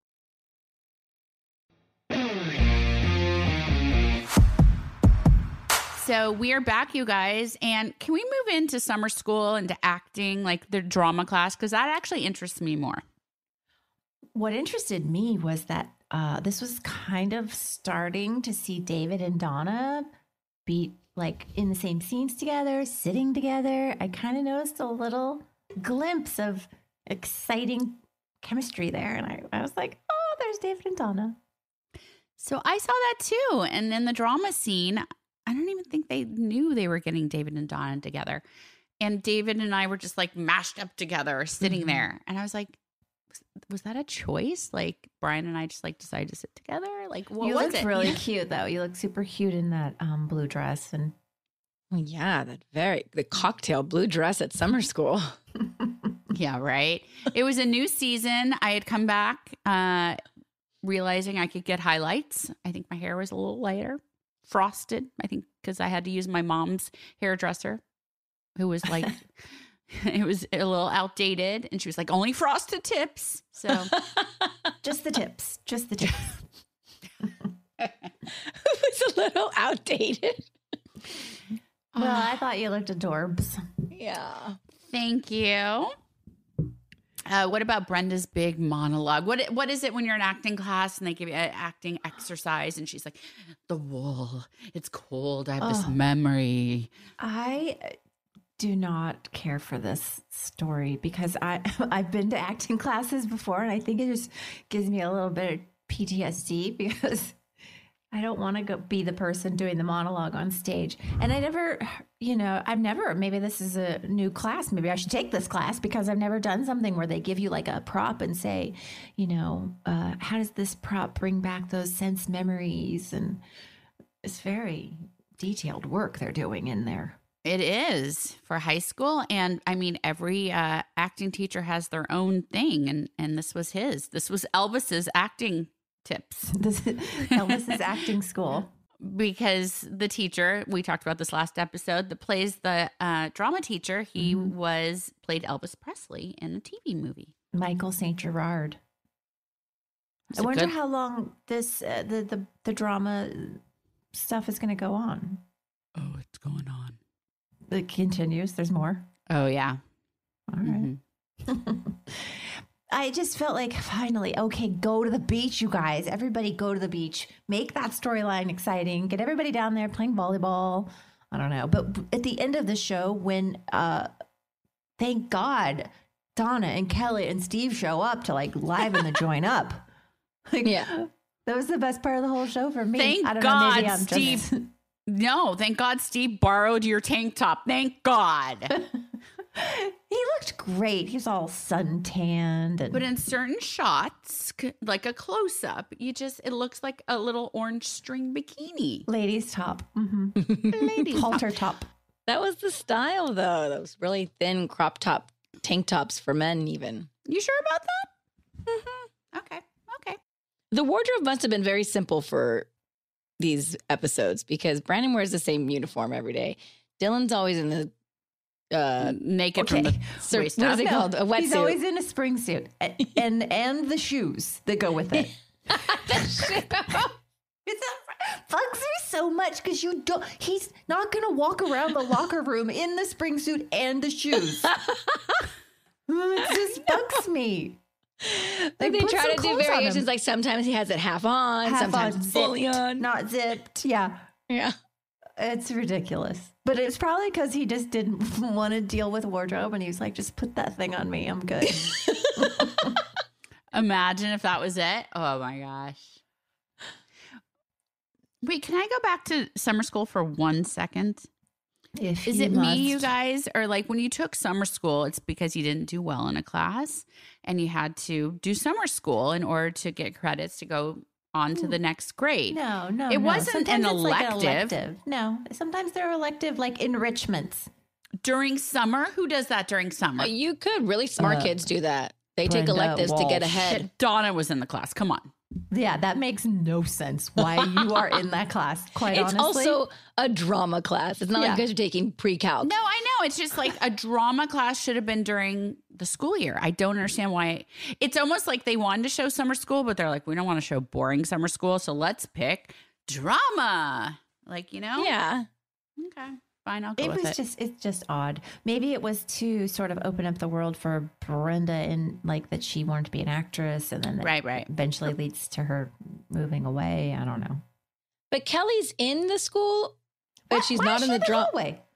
Speaker 14: So we are back, you guys. And can we move into summer school, into acting, like the drama class? Because that actually interests me more.
Speaker 15: What interested me was that this was kind of starting to see David and Donna be like in the same scenes together, sitting together. I kind of noticed a little glimpse of exciting chemistry there. And I was like, oh, there's David and Donna.
Speaker 14: So I saw that too. And in the drama scene, I don't even think they knew they were getting David and Donna together. And David and I were just like mashed up together, sitting there. And I was like, was that a choice? Like Brian and I just like decided to sit together? Like what
Speaker 15: you
Speaker 14: was
Speaker 15: looked
Speaker 14: it?
Speaker 15: really cute though. You look super cute in that blue dress. And
Speaker 16: yeah, the cocktail blue dress at summer school.
Speaker 14: Yeah, right. It was a new season. I had come back realizing I could get highlights. I think my hair was a little lighter, frosted. I think because I had to use my mom's hairdresser, who was like, it was a little outdated. And she was like, only frosted tips. So
Speaker 15: just the tips. It
Speaker 16: was a little outdated.
Speaker 15: Well, I thought you looked adorbs.
Speaker 16: Yeah.
Speaker 14: Thank you. What about Brenda's big monologue? What is it when you're in acting class and they give you an acting exercise and she's like, the wool, it's cold. I have this memory.
Speaker 15: I do not care for this story because I've been to acting classes before and I think it just gives me a little bit of PTSD because I don't want to go be the person doing the monologue on stage. And maybe this is a new class. Maybe I should take this class because I've never done something where they give you like a prop and say, how does this prop bring back those sense memories? And it's very detailed work they're doing in there.
Speaker 14: It is for high school. And I mean, every acting teacher has their own thing. And this was his. This was Elvis's acting tips.
Speaker 15: Elvis's acting school.
Speaker 14: Because the teacher, we talked about this last episode, that plays the drama teacher, he played Elvis Presley in a TV movie.
Speaker 15: Michael St. Gerard. I wonder how long this the drama stuff is going to go on.
Speaker 14: Oh, it's going on.
Speaker 15: It continues. There's more.
Speaker 14: Oh, yeah.
Speaker 15: All right. I just felt like finally, okay, go to the beach, you guys. Everybody go to the beach. Make that storyline exciting. Get everybody down there playing volleyball. I don't know. But at the end of the show, when thank God Donna and Kelly and Steve show up to like liven the joint up. Like, yeah. That was the best part of the whole show for me.
Speaker 14: Thank
Speaker 15: I don't
Speaker 14: God,
Speaker 15: know, maybe I'm
Speaker 14: Steve.
Speaker 15: just...
Speaker 14: No, thank God Steve borrowed your tank top. Thank God.
Speaker 15: He looked great. He was all suntanned.
Speaker 14: But in certain shots, like a close-up, it looks like a little orange string bikini.
Speaker 15: Ladies top. Mm-hmm.
Speaker 14: Ladies
Speaker 15: halter top.
Speaker 16: That was the style, though. Those really thin crop top tank tops for men even.
Speaker 14: You sure about that? Mm-hmm. Okay.
Speaker 16: The wardrobe must have been very simple for these episodes because Brandon wears the same uniform every day. Dylan's always in the
Speaker 14: naked from the waist up.
Speaker 16: What is it called? A wetsuit.
Speaker 15: He's always in a spring suit and the shoes that go with it. It bugs me so much because he's not going to walk around the locker room in the spring suit and the shoes. It just bugs me.
Speaker 16: Like they try to do variations. Like sometimes he has it half on, sometimes fully on,
Speaker 15: not zipped. Yeah. It's ridiculous. But it's probably because he just didn't want to deal with wardrobe, and he was like, "Just put that thing on me. I'm good."
Speaker 14: Imagine if that was it. Oh my gosh. Wait, can I go back to summer school for 1 second? Is it me, you guys? Or like when you took summer school, it's because you didn't do well in a class and you had to do summer school in order to get credits to go on to the next grade.
Speaker 15: No.
Speaker 14: It wasn't an elective.
Speaker 15: Like an elective. No. Sometimes they're elective, like enrichments.
Speaker 14: During summer? Who does that during summer?
Speaker 16: You could. Really smart kids do that. They take electives to get ahead.
Speaker 14: Shit, Donna was in the class. Come on.
Speaker 15: Yeah, that makes no sense why you are in that class, quite honestly.
Speaker 16: It's also a drama class. It's not like you guys are taking pre-calc.
Speaker 14: No, I know. It's just like a drama class should have been during the school year. I don't understand why. It's almost like they wanted to show summer school, but they're like, we don't want to show boring summer school, so let's pick drama. Like,
Speaker 16: Yeah.
Speaker 14: Okay. Fine, I'll go with it.
Speaker 15: It's just odd. Maybe it was to sort of open up the world for Brenda and like that she wanted to be an actress and then
Speaker 14: right.
Speaker 15: eventually leads to her moving away. I don't know.
Speaker 16: But Kelly's in the school, but she's not in the drama.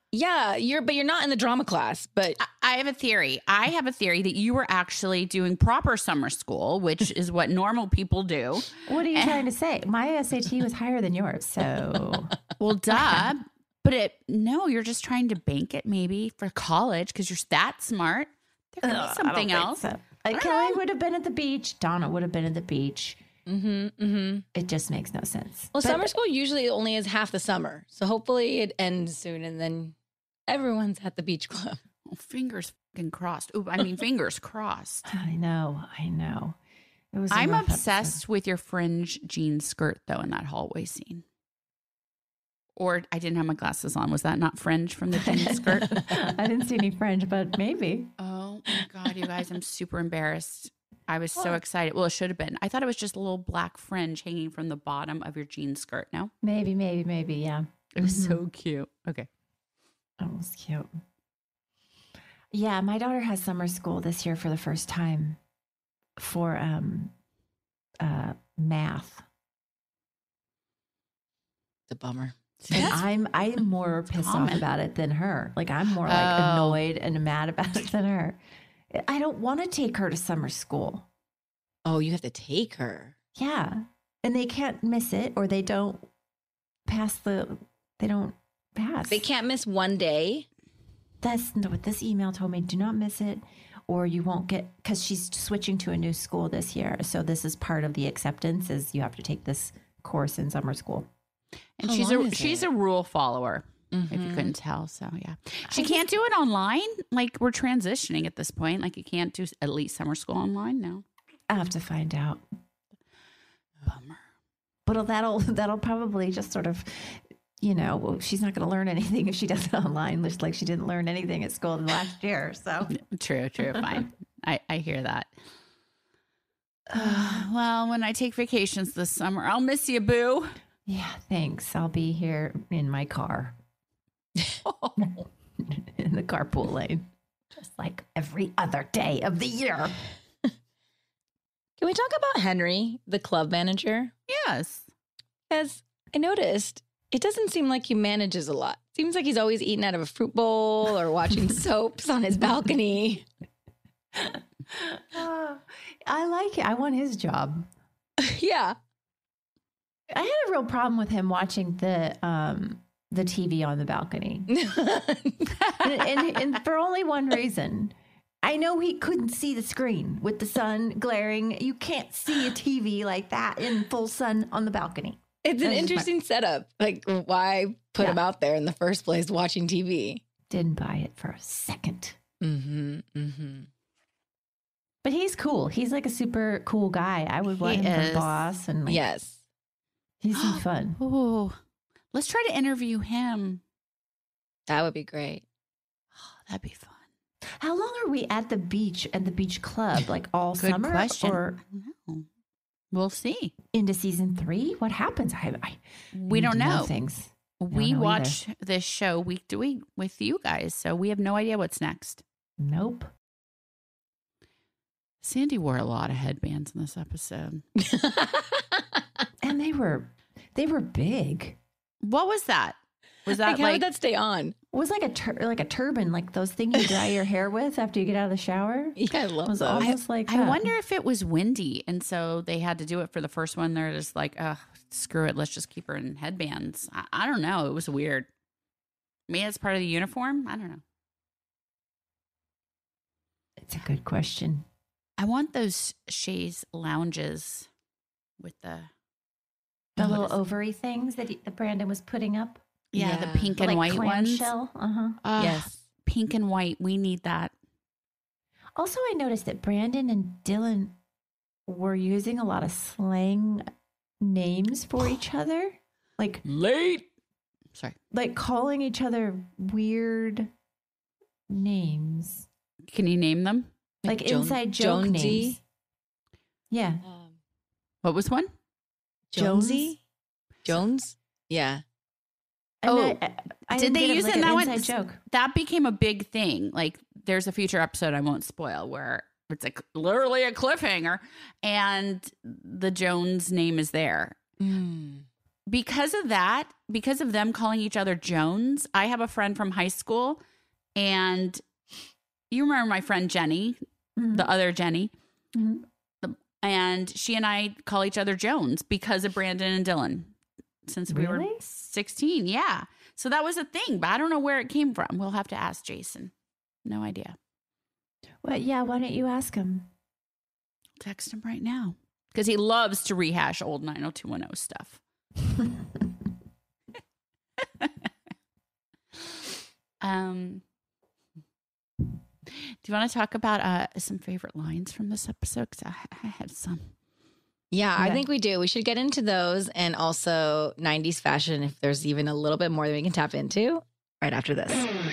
Speaker 16: Yeah, you're not in the drama class, but
Speaker 14: I have a theory. I have a theory that you were actually doing proper summer school, which is what normal people do.
Speaker 15: What are you trying to say? My SAT was higher than yours, so.
Speaker 14: Well, duh. But no, you're just trying to bank it maybe for college because you're that smart. There could be something else.
Speaker 15: So. Kelly would have been at the beach. Donna would have been at the beach. It just makes no sense.
Speaker 16: Well, summer school usually only is half the summer. So hopefully it ends soon and then everyone's at the beach club.
Speaker 14: Well, fingers fucking crossed. Ooh, I mean, fingers crossed.
Speaker 15: I know. It was.
Speaker 14: I'm obsessed with your fringe jean skirt, though, in that hallway scene. Or I didn't have my glasses on. Was that not fringe from the jean skirt?
Speaker 15: I didn't see any fringe, but maybe.
Speaker 14: Oh, my God, you guys. I'm super embarrassed. I was so excited. Well, it should have been. I thought it was just a little black fringe hanging from the bottom of your jean skirt. No?
Speaker 15: Maybe, yeah.
Speaker 14: It was so cute. Okay.
Speaker 15: That was cute. Yeah, my daughter has summer school this year for the first time for math.
Speaker 16: It's a bummer.
Speaker 15: And I'm more pissed off about it than her. Like I'm more like annoyed and mad about it than her. I don't want to take her to summer school.
Speaker 16: Oh, you have to take her.
Speaker 15: Yeah. And they can't miss it or they don't pass. They
Speaker 16: can't miss one day.
Speaker 15: That's what this email told me. Do not miss it or you won't get, because she's switching to a new school this year. So this is part of the acceptance is you have to take this course in summer school.
Speaker 14: And she's a rule follower. If you couldn't tell. So, yeah. She can't do it online. Like, we're transitioning at this point. Like, you can't do at least summer school online now.
Speaker 15: I'll have to find out.
Speaker 14: Bummer.
Speaker 15: But that'll probably just sort of, she's not going to learn anything if she does it online, just like she didn't learn anything at school the last year. So
Speaker 14: True. Fine. I hear that. Well, when I take vacations this summer, I'll miss you, boo.
Speaker 15: Yeah, thanks. I'll be here in my car. In the carpool lane, just like every other day of the year.
Speaker 16: Can we talk about Henry, the club manager?
Speaker 14: Yes.
Speaker 16: Because I noticed it doesn't seem like he manages a lot. Seems like he's always eating out of a fruit bowl or watching soaps on his balcony.
Speaker 15: I like it. I want his job.
Speaker 16: Yeah.
Speaker 15: I had a real problem with him watching the TV on the balcony. and for only one reason. I know he couldn't see the screen with the sun glaring. You can't see a TV like that in full sun on the balcony.
Speaker 16: It's an interesting setup. Like, why put him out there in the first place watching TV?
Speaker 15: Didn't buy it for a second.
Speaker 16: Mm-hmm.
Speaker 15: But he's cool. He's like a super cool guy. I would want him for boss. And
Speaker 16: yes.
Speaker 15: He seems fun.
Speaker 14: Oh, let's try to interview him.
Speaker 16: That would be great.
Speaker 14: Oh, that'd be fun.
Speaker 15: How long are we at the beach club? Like all
Speaker 14: Good
Speaker 15: summer?
Speaker 14: question.
Speaker 15: Or
Speaker 14: we'll see.
Speaker 15: Into season 3? What happens?
Speaker 14: We don't know.
Speaker 15: Things.
Speaker 14: We watch this show week to week with you guys, so we have no idea what's next.
Speaker 15: Nope.
Speaker 14: Sandy wore a lot of headbands in this episode.
Speaker 15: And they were big.
Speaker 14: What was that? Was that
Speaker 16: how did that stay on?
Speaker 15: It was like a turban, like those things you dry your hair with after you get out of the shower.
Speaker 16: Yeah, I love those.
Speaker 15: Almost like
Speaker 14: I wonder if it was windy, and so they had to do it for the first one. They're just like, screw it, let's just keep her in headbands. I don't know. It was weird. Maybe it's part of the uniform. I don't know.
Speaker 15: It's a good question.
Speaker 14: I want those chaise lounges with the
Speaker 15: little ovary things that Brandon was putting up.
Speaker 14: Yeah, the pink and white ones.
Speaker 16: Yes.
Speaker 14: Pink and white. We need that.
Speaker 15: Also, I noticed that Brandon and Dylan were using a lot of slang names for each other. Like
Speaker 14: late. Sorry.
Speaker 15: Like calling each other weird names.
Speaker 14: Can you name them?
Speaker 15: Like inside joke
Speaker 16: Jonesy?
Speaker 15: names. Yeah.
Speaker 14: What was one?
Speaker 16: Jonesy? Jones? Yeah.
Speaker 15: And I
Speaker 14: did they use it in that one?
Speaker 15: Joke.
Speaker 14: That became a big thing. Like, there's a future episode I won't spoil where it's like literally a cliffhanger, and the Jones name is there. because of that, because of them calling each other Jones, I have a friend from high school, and you remember my friend Jenny, the other Jenny, and she and I call each other Jones because of Brandon and Dylan since we were 16. Yeah. So that was a thing, but I don't know where it came from. We'll have to ask Jason. No idea.
Speaker 15: Well, yeah, why don't you ask him?
Speaker 14: Text him right now because he loves to rehash old 90210 stuff. Do you want to talk about some favorite lines from this episode? Because I had some.
Speaker 16: Yeah, I think we do. We should get into those and also 90s fashion if there's even a little bit more that we can tap into right after this.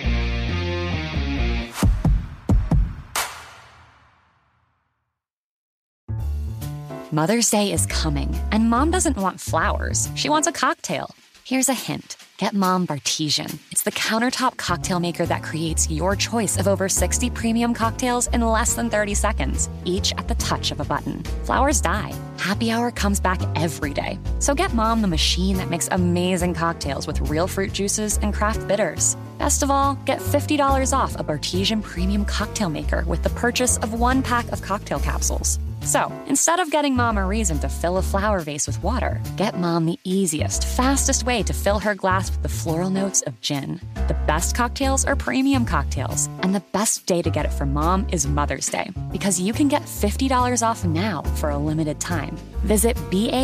Speaker 18: Mother's Day is coming, and Mom doesn't want flowers. She wants a cocktail. Here's a hint. Get Mom Bartesian. It's the countertop cocktail maker that creates your choice of over 60 premium cocktails in less than 30 seconds, each at the touch of a button. Flowers die. Happy Hour comes back every day. So get Mom the machine that makes amazing cocktails with real fruit juices and craft bitters. Best of all, get $50 off a Bartesian premium cocktail maker with the purchase of 1 pack of cocktail capsules. So, instead of getting Mom a reason to fill a flower vase with water, get Mom the easiest, fastest way to fill her glass with the floral notes of gin. The best cocktails are premium cocktails, and the best day to get it for Mom is Mother's Day, because you can get $50 off now for a limited time. Visit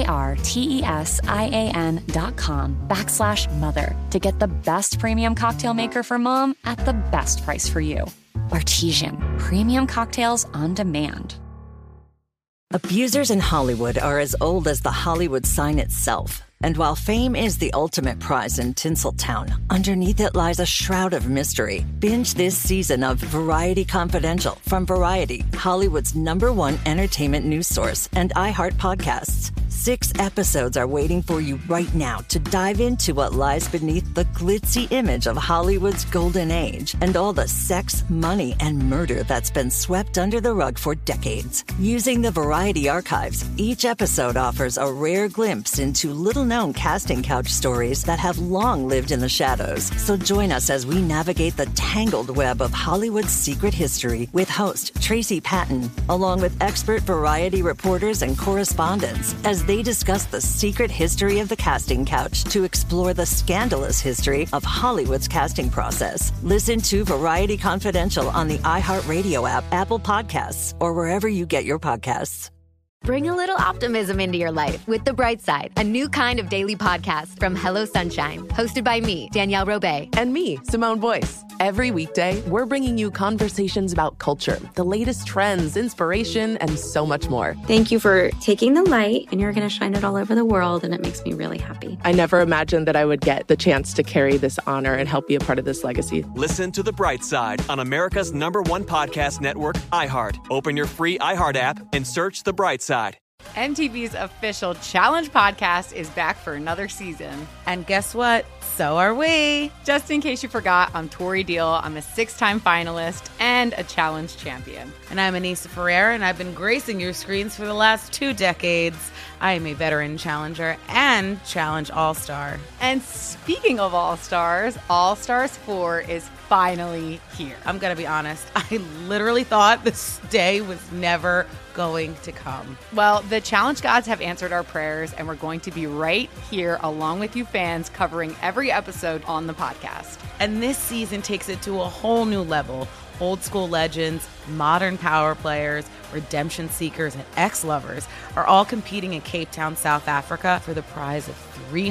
Speaker 18: BARTESIAN.com/mother to get the best premium cocktail maker for Mom at the best price for you. Bartesian, premium cocktails on demand.
Speaker 1: Abusers in Hollywood are as old as the Hollywood sign itself. And while fame is the ultimate prize in Tinseltown, underneath it lies a shroud of mystery. Binge this season of Variety Confidential from Variety, Hollywood's #1 entertainment news source, and iHeart Podcasts. 6 episodes are waiting for you right now to dive into what lies beneath the glitzy image of Hollywood's golden age and all the sex, money, and murder that's been swept under the rug for decades. Using the Variety archives, each episode offers a rare glimpse into little-known casting couch stories that have long lived in the shadows. So join us as we navigate the tangled web of Hollywood's secret history with host Tracy Patton, along with expert Variety reporters and correspondents, as they discuss the secret history of the casting couch to explore the scandalous history of Hollywood's casting process. Listen to Variety Confidential on the iHeartRadio app, Apple Podcasts, or wherever you get your podcasts.
Speaker 8: Bring a little optimism into your life with The Bright Side, a new kind of daily podcast from Hello Sunshine, hosted by me, Danielle Robay.
Speaker 9: And me, Simone Boyce. Every weekday, we're bringing you conversations about culture, the latest trends, inspiration, and so much more.
Speaker 10: Thank you for taking the light, and you're going to shine it all over the world, and it makes me really happy.
Speaker 9: I never imagined that I would get the chance to carry this honor and help be a part of this legacy.
Speaker 11: Listen to The Bright Side on America's #1 podcast network, iHeart. Open your free iHeart app and search The Bright Side.
Speaker 20: MTV's official Challenge podcast is back for another season. And guess what? So are we. Just in case you forgot, I'm Tori Deal. I'm a 6-time finalist and a Challenge champion.
Speaker 21: And I'm Anissa Ferreira, and I've been gracing your screens for the last 2 decades. I am a veteran challenger and Challenge All-Star.
Speaker 20: And speaking of All-Stars, All-Stars 4 is finally here.
Speaker 21: I'm going to be honest. I literally thought this day was never going to come.
Speaker 20: Well, the Challenge gods have answered our prayers, and we're going to be right here along with you fans covering every episode on the podcast.
Speaker 21: And this season takes it to a whole new level. Old school legends, modern power players, redemption seekers, and ex-lovers are all competing in Cape Town, South Africa for the prize of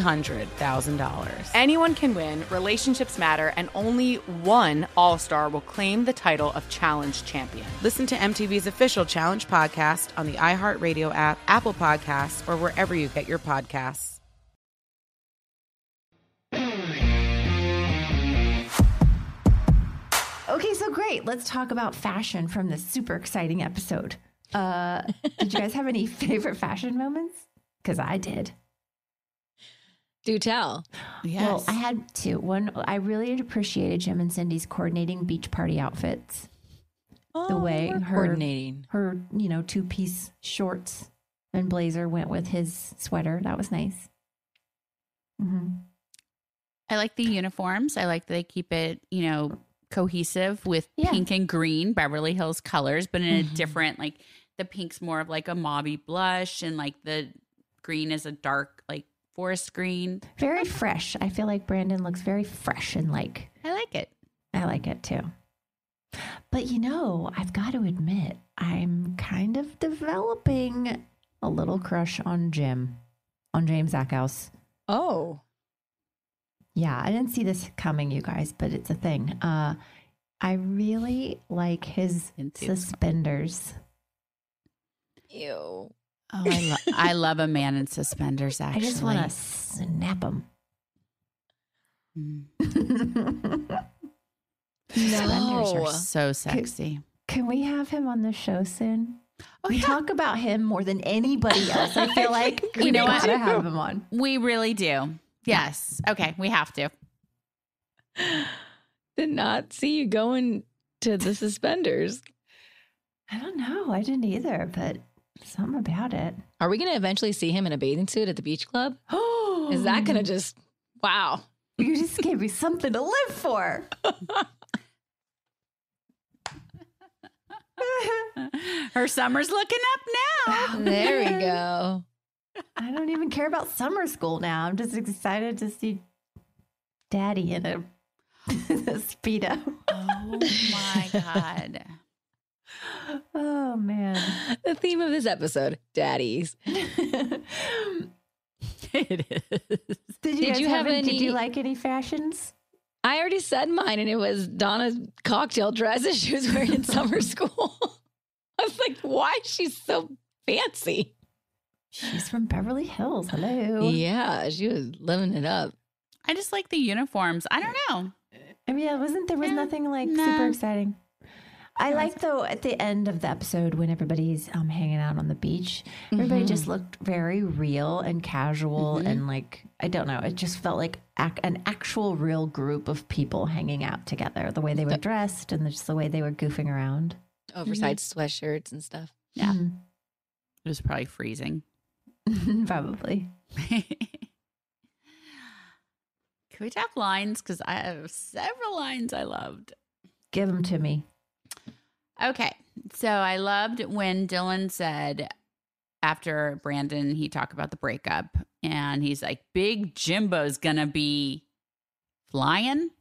Speaker 21: $300,000.
Speaker 20: Anyone can win, relationships matter, and only one All-Star will claim the title of Challenge champion.
Speaker 21: Listen to MTV's official Challenge podcast on the iHeartRadio app, Apple Podcasts, or wherever you get your podcasts.
Speaker 15: Okay, so great. Let's talk about fashion from this super exciting episode. Did you guys have any favorite fashion moments? Because I did.
Speaker 16: Do tell.
Speaker 15: Yes. Well, I had 2. One, I really appreciated Jim and Cindy's coordinating beach party outfits.
Speaker 16: Oh,
Speaker 15: the way her 2-piece shorts and blazer went with his sweater. That was nice. Mm-hmm.
Speaker 14: I like the uniforms. I like that they keep it, cohesive with pink and green Beverly Hills colors, but in a different, like the pink's more of like a mauvey blush and like the green is a dark like forest green.
Speaker 15: Very fresh. I feel like Brandon looks very fresh and like.
Speaker 14: I like it.
Speaker 15: I like it too. But I've got to admit, I'm kind of developing a little crush on James Zackhouse.
Speaker 16: Oh.
Speaker 15: Yeah, I didn't see this coming, you guys, but it's a thing. I really like his suspenders.
Speaker 16: Ew.
Speaker 14: Oh, I love a man in suspenders, actually.
Speaker 15: I just want to snap them.
Speaker 14: Suspenders are so sexy.
Speaker 15: Can we have him on the show soon? We talk about him more than anybody else. I feel like we gotta have him on.
Speaker 14: We really do. Yes. Okay, we have to.
Speaker 16: Did not see you going to the suspenders.
Speaker 15: I don't know. I didn't either, but something about it.
Speaker 16: Are we going to eventually see him in a bathing suit at the beach club? Is that going to just, wow.
Speaker 15: You just gave me something to live for.
Speaker 14: Her summer's looking up now.
Speaker 16: There we go.
Speaker 15: I don't even care about summer school now. I'm just excited to see Daddy in a Speedo.
Speaker 14: Oh my God.
Speaker 15: Oh man.
Speaker 16: The theme of this episode, daddies.
Speaker 14: It is.
Speaker 15: Did you like any fashions?
Speaker 16: I already said mine, and it was Donna's cocktail dress that she was wearing in summer school. I was like, why is she so fancy?
Speaker 15: She's from Beverly Hills. Hello.
Speaker 16: Yeah, she was living it up.
Speaker 14: I just like the uniforms. I don't know.
Speaker 15: I mean, there was nothing like super exciting. I like though at the end of the episode when everybody's hanging out on the beach, everybody just looked very real and casual and like, I don't know, it just felt like an actual real group of people hanging out together. The way they were dressed and just the way they were goofing around.
Speaker 16: Oversized sweatshirts and stuff.
Speaker 14: Yeah. It was probably freezing.
Speaker 15: Probably.
Speaker 14: Can we talk lines? Because I have several lines I loved.
Speaker 15: Give them to me.
Speaker 14: Okay. So I loved when Dylan said after Brandon, he talked about the breakup and he's like, Big Jimbo's going to be flying. Is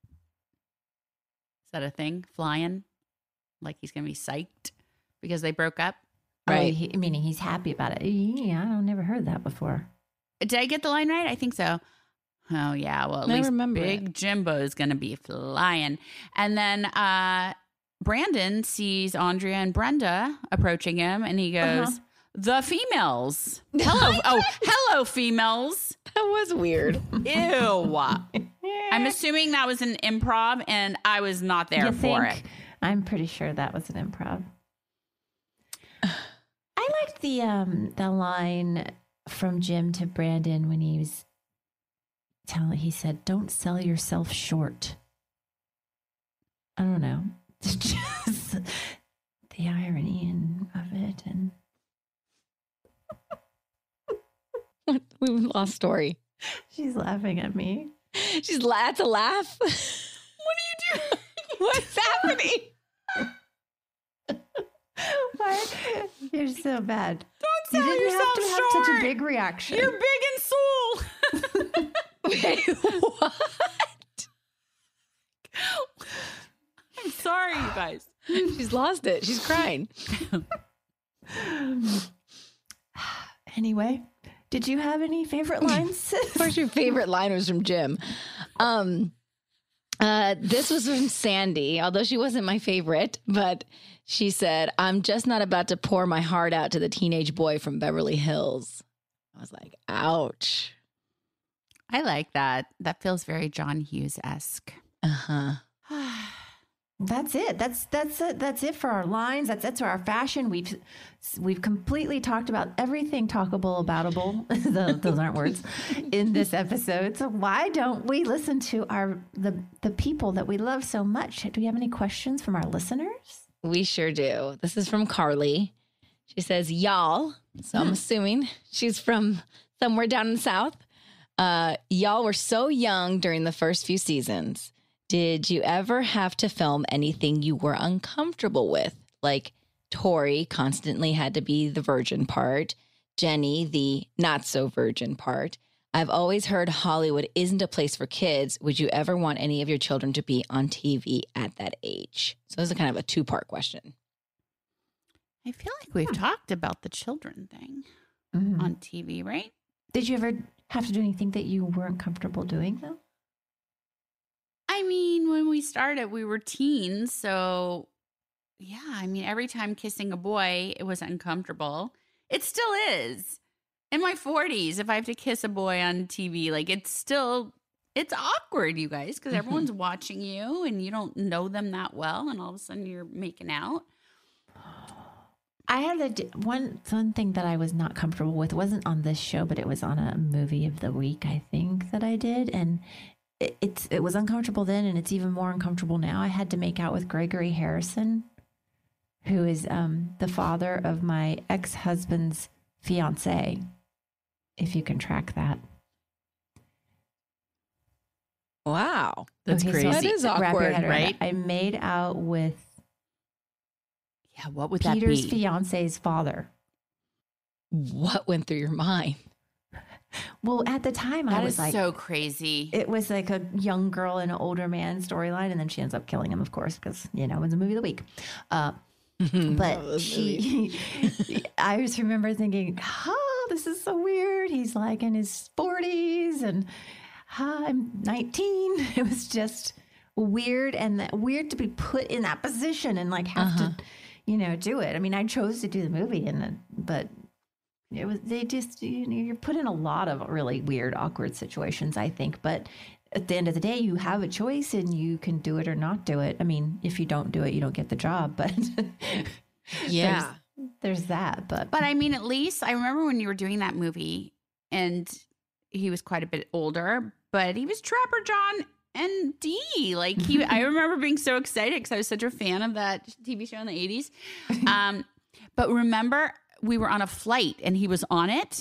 Speaker 14: that a thing? Flying? Like he's going to be psyched because they broke up?
Speaker 15: Right. Meaning he's happy about it. Yeah, I've never heard that before.
Speaker 14: Did I get the line right? I think so. Oh, yeah. Well, at least Big Jimbo is going to be flying. And then Brandon sees Andrea and Brenda approaching him, and he goes, the females. Hello. Hello, females.
Speaker 16: That was weird.
Speaker 14: Ew. I'm assuming that was an improv, and I was not there for it.
Speaker 15: I'm pretty sure that was an improv. I liked the line from Jim to Brandon when he said, don't sell yourself short. I don't know. Just the irony of it.
Speaker 16: And we lost Story.
Speaker 15: She's laughing at me.
Speaker 16: That's a laugh. What are you doing? What's happening?
Speaker 15: Why? You're so bad.
Speaker 14: Don't sell
Speaker 15: you didn't
Speaker 14: yourself
Speaker 15: have to
Speaker 14: short.
Speaker 15: have such a big reaction.
Speaker 14: You're big in soul.
Speaker 16: Wait, what?
Speaker 14: I'm sorry, you guys.
Speaker 16: She's lost it. She's crying.
Speaker 15: Anyway, did you have any favorite lines?
Speaker 16: Of course, your favorite line was from Jim. This was from Sandy, although she wasn't my favorite, but she said, I'm just not about to pour my heart out to the teenage boy from Beverly Hills. I was like, ouch.
Speaker 14: I like that. That feels very John Hughes-esque.
Speaker 16: Uh-huh.
Speaker 15: That's it. That's it for our lines. That's it for our fashion. We've completely talked about everything talkable aboutable. Those aren't words in this episode. So why don't we listen to the people that we love so much? Do we have any questions from our listeners?
Speaker 16: We sure do. This is from Carly. She says, y'all. So I'm assuming she's from somewhere down in the South. Y'all were so young during the first few seasons. Did you ever have to film anything you were uncomfortable with? Like Tori constantly had to be the virgin part, Jenny the not so virgin part. I've always heard Hollywood isn't a place for kids. Would you ever want any of your children to be on TV at that age? So this is kind of a two-part question.
Speaker 14: I feel like we've talked about the children thing on TV, right?
Speaker 15: Did you ever have to do anything that you weren't comfortable doing, though?
Speaker 14: I mean, when we started, we were teens. So, yeah, I mean, every time kissing a boy, it was uncomfortable. It still is. In my 40s, if I have to kiss a boy on TV, like it's awkward, you guys, because everyone's watching you and you don't know them that well. And all of a sudden you're making out.
Speaker 15: I had one thing that I was not comfortable with. It wasn't on this show, but it was on a movie of the week, I think, that I did. And it was uncomfortable then, and it's even more uncomfortable now. I had to make out with Gregory Harrison, who is the father of my ex-husband's fiance, if you can track that.
Speaker 16: Wow.
Speaker 14: That's crazy.
Speaker 16: That is awkward, right?
Speaker 15: I made out with
Speaker 14: what would
Speaker 15: Peter's
Speaker 14: that be?
Speaker 15: fiance's father.
Speaker 16: What went through your mind?
Speaker 15: Well, at the time,
Speaker 14: That
Speaker 15: I was
Speaker 14: is
Speaker 15: like,
Speaker 14: so crazy.
Speaker 15: It was like a young girl and an older man storyline, and then she ends up killing him, of course, because, it was a movie of the week. But I just remember thinking, this is so weird. He's like in his 40s, and I'm 19. It was just weird, and weird to be put in that position and like have to, do it. I mean, I chose to do the movie, but it was, they just, you're put in a lot of really weird, awkward situations, I think. But at the end of the day, you have a choice and you can do it or not do it. I mean, if you don't do it, you don't get the job, but
Speaker 16: yeah,
Speaker 15: there's that. But
Speaker 14: I mean, at least I remember when you were doing that movie and he was quite a bit older, but he was Trapper John and Dee. Like I remember being so excited because I was such a fan of that TV show in the 80s. But remember, we were on a flight and he was on it.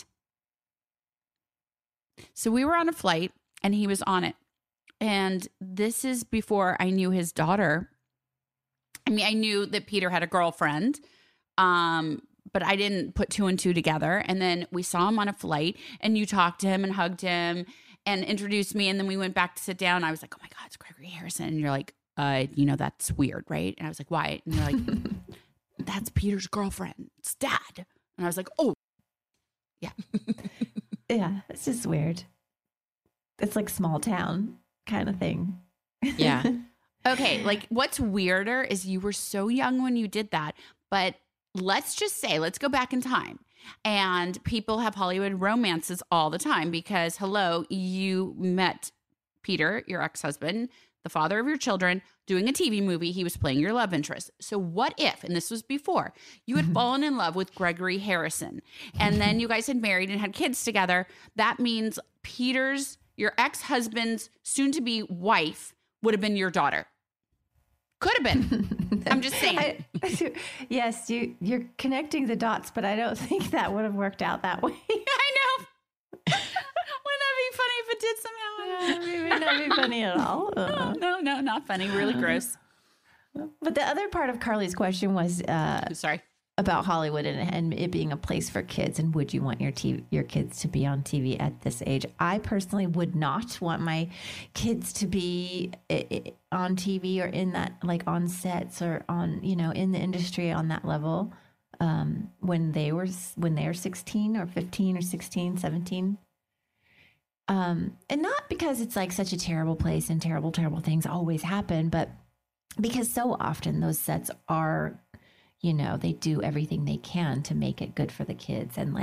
Speaker 14: So we were on a flight and he was on it. And this is before I knew his daughter. I mean, I knew that Peter had a girlfriend, but I didn't put two and two together. And then we saw him on a flight and you talked to him and hugged him and introduced me. And then we went back to sit down. I was like, oh my God, it's Gregory Harrison. And you're like, that's weird, right? And I was like, why? And you're like, that's Peter's girlfriend. It's Dad. And I was like, oh, yeah.
Speaker 15: Yeah, it's just weird. It's like small town kind of thing.
Speaker 16: Yeah.
Speaker 14: Okay, like what's weirder is you were so young when you did that, but let's go back in time. And people have Hollywood romances all the time because, you met Peter, your ex-husband, the father of your children, doing a TV movie. He was playing your love interest. So what if, and this was before, you had fallen in love with Gregory Harrison and then you guys had married and had kids together? That means your ex-husband's soon-to-be wife would have been your daughter. Could have been. I'm just saying.
Speaker 15: Yes, you're connecting the dots, but I don't think that would have worked out that way.
Speaker 14: I know. Wouldn't that be funny if it did somehow?
Speaker 15: It would not be funny at all.
Speaker 14: No, not funny. Really gross.
Speaker 15: But the other part of Carly's question was
Speaker 14: sorry,
Speaker 15: about Hollywood and it being a place for kids, and would you want your kids to be on TV at this age? I personally would not want my kids to be on TV or in that, like on sets or on, in the industry on that level when they're 16 or 15 or 16, 17. And not because it's like such a terrible place and terrible things always happen, but because so often those sets are, they do everything they can to make it good for the kids and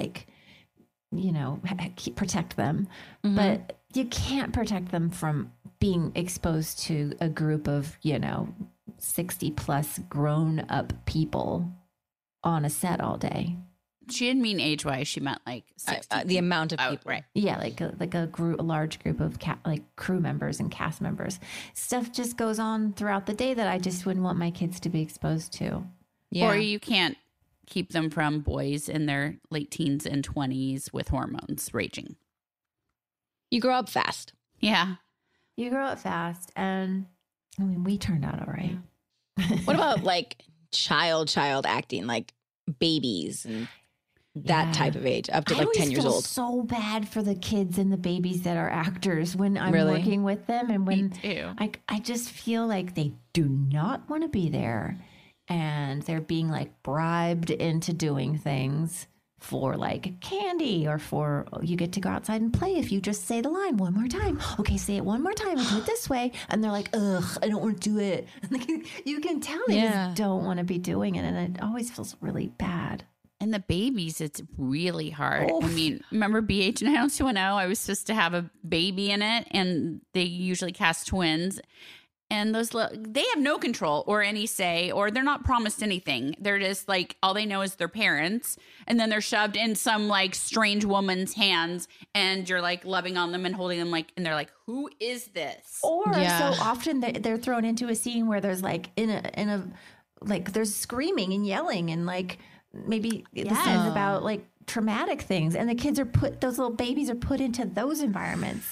Speaker 15: protect them. Mm-hmm. But you can't protect them from being exposed to a group of, 60 plus grown up people on a set all day.
Speaker 14: She didn't mean age-wise. She meant like 60
Speaker 16: the amount of people.
Speaker 14: Right.
Speaker 15: Yeah, a large group of crew members and cast members. Stuff just goes on throughout the day that I just wouldn't want my kids to be exposed to.
Speaker 14: Yeah. Or you can't keep them from boys in their late teens and 20s with hormones raging.
Speaker 16: You grow up fast.
Speaker 14: Yeah.
Speaker 15: You grow up fast. And I mean, we turned out all right.
Speaker 16: What about like child acting, like babies and that type of age, up to like 10 years old?
Speaker 15: So bad for the kids and the babies that are actors when I'm working with them, and when I just feel like they do not want to be there, and they're being like bribed into doing things for like candy, or for you get to go outside and play if you just say the line one more time. Okay, say it one more time and do it this way. And they're like, ugh, I don't want to do it. You can tell they just don't want to be doing it, and it always feels really bad.
Speaker 14: And the babies, it's really hard. I mean, remember BH 90210? I was supposed to have a baby in it, and they usually cast twins. And those, they have no control or any say, or they're not promised anything. They're just like, all they know is their parents. And then they're shoved in some like strange woman's hands, and you're like loving on them and holding them like, and they're like, who is this?
Speaker 15: Or so often they're thrown into a scene where there's like in a like there's screaming and yelling, and like maybe the scene's about like traumatic things, and the kids are those little babies are put into those environments.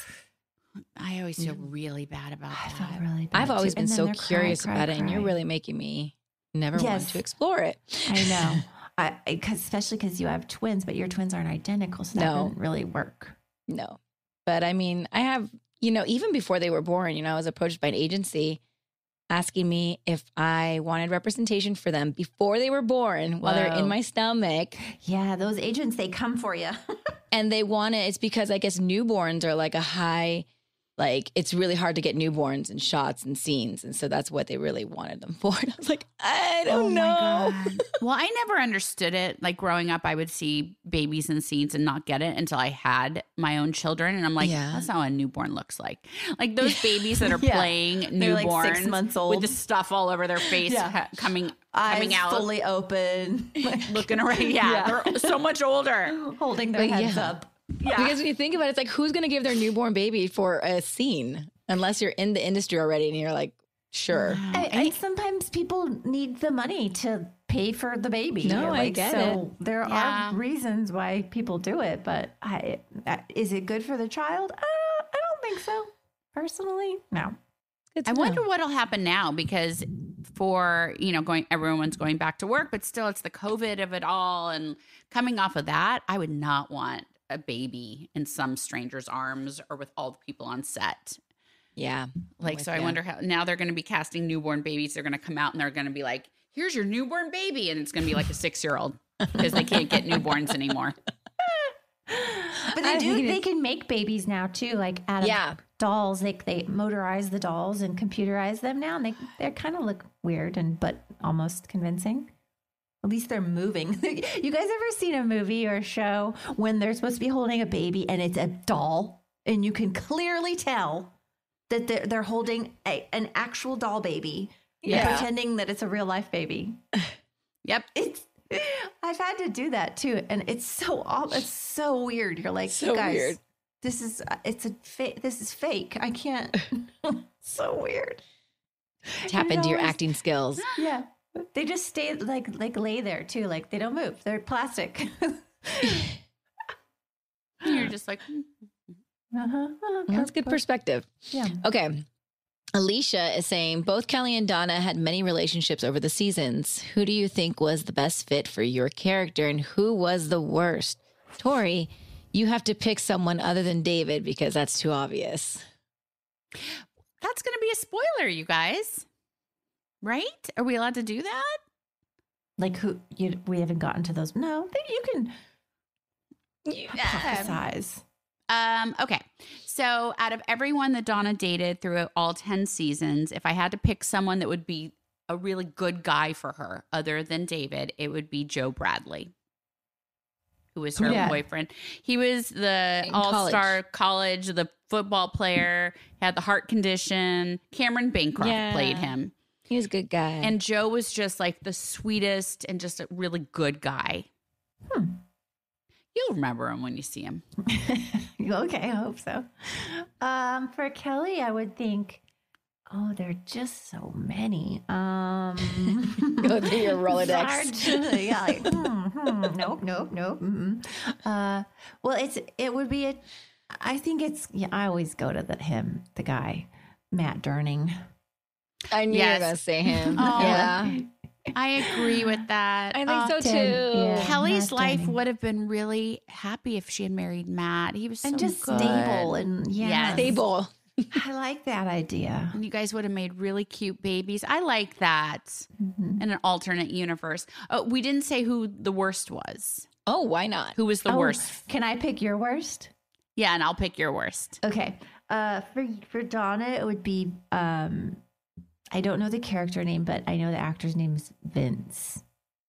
Speaker 14: I always feel really bad about that.
Speaker 15: I feel really bad.
Speaker 16: I've always been so curious about it, and you're really making me never want to explore it.
Speaker 15: I know. Especially because you have twins, but your twins aren't identical, so that wouldn't really work.
Speaker 16: No. But I mean, I have, even before they were born, I was approached by an agency asking me if I wanted representation for them before they were born, while they're in my stomach.
Speaker 15: Yeah, those agents, they come for you.
Speaker 16: And it's because I guess newborns are like a high, like it's really hard to get newborns and shots and scenes. And so that's what they really wanted them for. And I was like, I don't know.
Speaker 14: Well, I never understood it. Like growing up, I would see babies in scenes and not get it until I had my own children. And I'm like, that's not what a newborn looks like. Like those babies that are playing newborns,
Speaker 15: like 6 months old,
Speaker 14: with the stuff all over their face coming out.
Speaker 15: Fully open.
Speaker 14: Looking around. Yeah, they're so much older.
Speaker 15: Holding their heads up.
Speaker 16: Yeah. Because when you think about it, it's like, who's going to give their newborn baby for a scene? Unless you're in the industry already and you're like, sure.
Speaker 15: And sometimes people need the money to pay for the baby.
Speaker 16: No, I get it.
Speaker 15: There are reasons why people do it, but is it good for the child? I don't think so. Personally, no.
Speaker 14: I wonder what'll happen now, because for, everyone's going back to work, but still it's the COVID of it all. And coming off of that, I would not want a baby in some stranger's arms or with all the people on set.
Speaker 16: Yeah.
Speaker 14: I wonder how now they're going to be casting newborn babies. They're going to come out and they're going to be like, here's your newborn baby. And it's going to be like a 6-year-old because they can't get newborns anymore.
Speaker 15: But they can make babies now too, like out of dolls. They motorize the dolls and computerize them now, and they kind of look weird but almost convincing. At least they're moving. You guys ever seen a movie or a show when they're supposed to be holding a baby and it's a doll, and you can clearly tell that they're holding an actual doll baby, and pretending that it's a real life baby?
Speaker 14: Yep.
Speaker 15: I've had to do that too, and it's so weird. You're like,
Speaker 16: so
Speaker 15: guys,
Speaker 16: weird.
Speaker 15: This is fake. I can't. So weird.
Speaker 16: Tap into your acting skills.
Speaker 15: Yeah. They just stay like lay there too. Like they don't move. They're plastic.
Speaker 14: You're just like,
Speaker 16: That's good perspective.
Speaker 15: Yeah.
Speaker 16: Okay. Alicia is saying both Kelly and Donna had many relationships over the seasons. Who do you think was the best fit for your character, and who was the worst? Tori, you have to pick someone other than David because that's too obvious.
Speaker 14: That's going to be a spoiler, you guys. Right? Are we allowed to do that?
Speaker 15: Like we haven't gotten to those. No, you can hypothesize.
Speaker 14: Okay. So out of everyone that Donna dated through all 10 seasons, if I had to pick someone that would be a really good guy for her other than David, it would be Joe Bradley, who was her boyfriend. He was the all-star college, the football player, had the heart condition. Cameron Bancroft played him.
Speaker 16: He was a good guy.
Speaker 14: And Joe was just like the sweetest and just a really good guy. You'll remember him when you see him.
Speaker 15: Okay, I hope so. For Kelly, I would think, there are just so many.
Speaker 16: Go through your Rolodex.
Speaker 15: Nope. Well, it would be I think I always go to the guy, Matt Durning.
Speaker 16: I knew you were going to say him.
Speaker 14: Yeah. I agree with that.
Speaker 16: I think so too.
Speaker 15: Yeah,
Speaker 14: Kelly's
Speaker 15: Matt
Speaker 14: life
Speaker 15: Durning.
Speaker 14: would have been really happy if she had married Matt. He was so
Speaker 15: just
Speaker 14: good.
Speaker 15: stable and
Speaker 16: stable.
Speaker 15: I like that idea.
Speaker 14: And you guys would have made really cute babies. I like that in an alternate universe. Oh, we didn't say who the worst was.
Speaker 16: Oh, why not?
Speaker 14: Who was the worst?
Speaker 15: Can I pick your worst?
Speaker 14: Yeah, and I'll pick your worst.
Speaker 15: Okay. For Donna, it would be I don't know the character name, but I know the actor's name is Vince.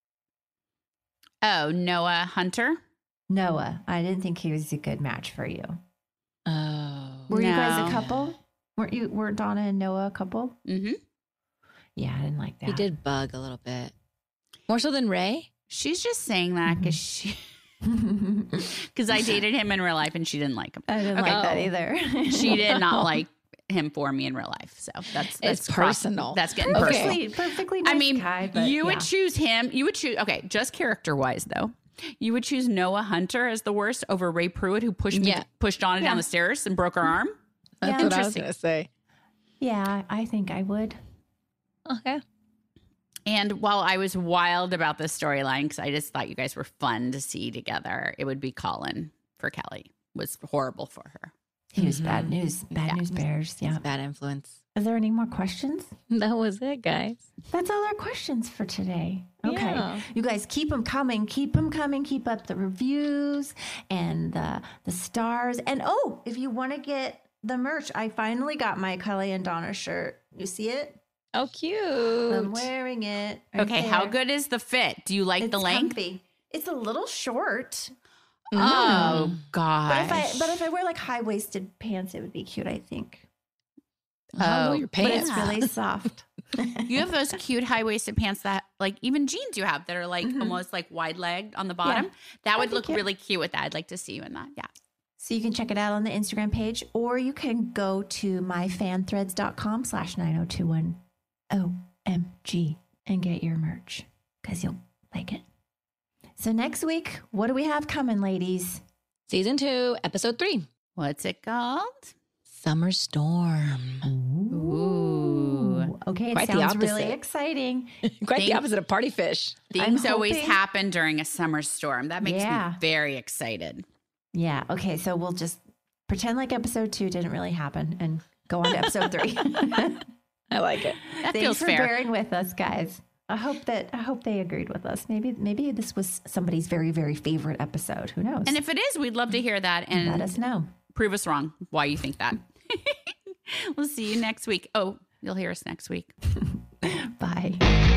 Speaker 14: Oh, Noah Hunter?
Speaker 15: Noah. I didn't think he was a good match for you.
Speaker 16: Oh.
Speaker 15: Were you guys a couple? Weren't Donna and Noah a couple?
Speaker 14: Mm-hmm.
Speaker 15: Yeah, I didn't like that.
Speaker 16: He did bug a little bit. More so than Ray?
Speaker 14: She's just saying that because I dated him in real life and she didn't like him.
Speaker 15: I didn't like that either.
Speaker 14: She did not like him for me in real life. So that's
Speaker 16: personal.
Speaker 14: That's getting personal.
Speaker 15: Perfectly nice guy, but
Speaker 14: you would choose him. You would choose, okay, just character-wise though. You would choose Noah Hunter as the worst over Ray Pruitt, who pushed Donna down the stairs and broke her arm.
Speaker 16: That's what I was going to say.
Speaker 15: Yeah, I think I would.
Speaker 16: Okay.
Speaker 14: And while I was wild about this storyline, because I just thought you guys were fun to see together, it would be Colin for Kelly. It was horrible for her.
Speaker 15: He was bad news. Bad news bears. Yeah.
Speaker 16: Bad influence.
Speaker 15: Is there any more questions?
Speaker 16: That was it, guys.
Speaker 15: That's all our questions for today. Okay.
Speaker 16: Yeah.
Speaker 15: You guys keep them coming. Keep them coming. Keep up the reviews and the stars. And if you want to get the merch, I finally got my Kelly and Donna shirt. You see it?
Speaker 16: Oh, cute.
Speaker 15: I'm wearing it. Right
Speaker 14: Okay,
Speaker 15: there.
Speaker 14: how good is the fit? Do you like the length?
Speaker 15: Comfy. It's a little short.
Speaker 14: Oh, gosh.
Speaker 15: But if I wear like high-waisted pants, it would be cute, I think.
Speaker 16: Oh, your pants.
Speaker 15: But it's really soft.
Speaker 14: You have those cute high-waisted pants that, like, even jeans you have that are like almost like wide-legged on the bottom.
Speaker 15: Yeah.
Speaker 14: That would
Speaker 15: That'd be
Speaker 14: look
Speaker 15: cute.
Speaker 14: really cute with that. I'd like to see you in that. Yeah.
Speaker 15: So you can check it out on the Instagram page, or you can go to myfanthreads.com/9021 OMG and get your merch because you'll like it. So next week, what do we have coming, ladies?
Speaker 16: Season 2, episode 3.
Speaker 14: What's it called?
Speaker 16: Summer Storm.
Speaker 14: Ooh.
Speaker 15: Okay,
Speaker 16: Quite
Speaker 15: it
Speaker 16: the
Speaker 15: sounds
Speaker 16: opposite.
Speaker 15: really exciting.
Speaker 16: Quite the opposite of Party Fish.
Speaker 14: Things always
Speaker 15: hoping-
Speaker 14: happen during a summer storm. That makes
Speaker 15: Yeah.
Speaker 14: me very excited.
Speaker 15: Yeah, okay, so we'll just pretend like episode 2 didn't really happen and go on to episode 3.
Speaker 16: I like it.
Speaker 14: That
Speaker 15: Thanks
Speaker 14: feels
Speaker 15: for
Speaker 14: fair.
Speaker 15: bearing with us, guys. I hope they agreed with us. Maybe this was somebody's very, very favorite episode. Who knows?
Speaker 14: And if it is, we'd love to hear that and
Speaker 15: let us know.
Speaker 14: prove us wrong why you think that. We'll see you next week. Oh, you'll hear us next week.
Speaker 15: Bye.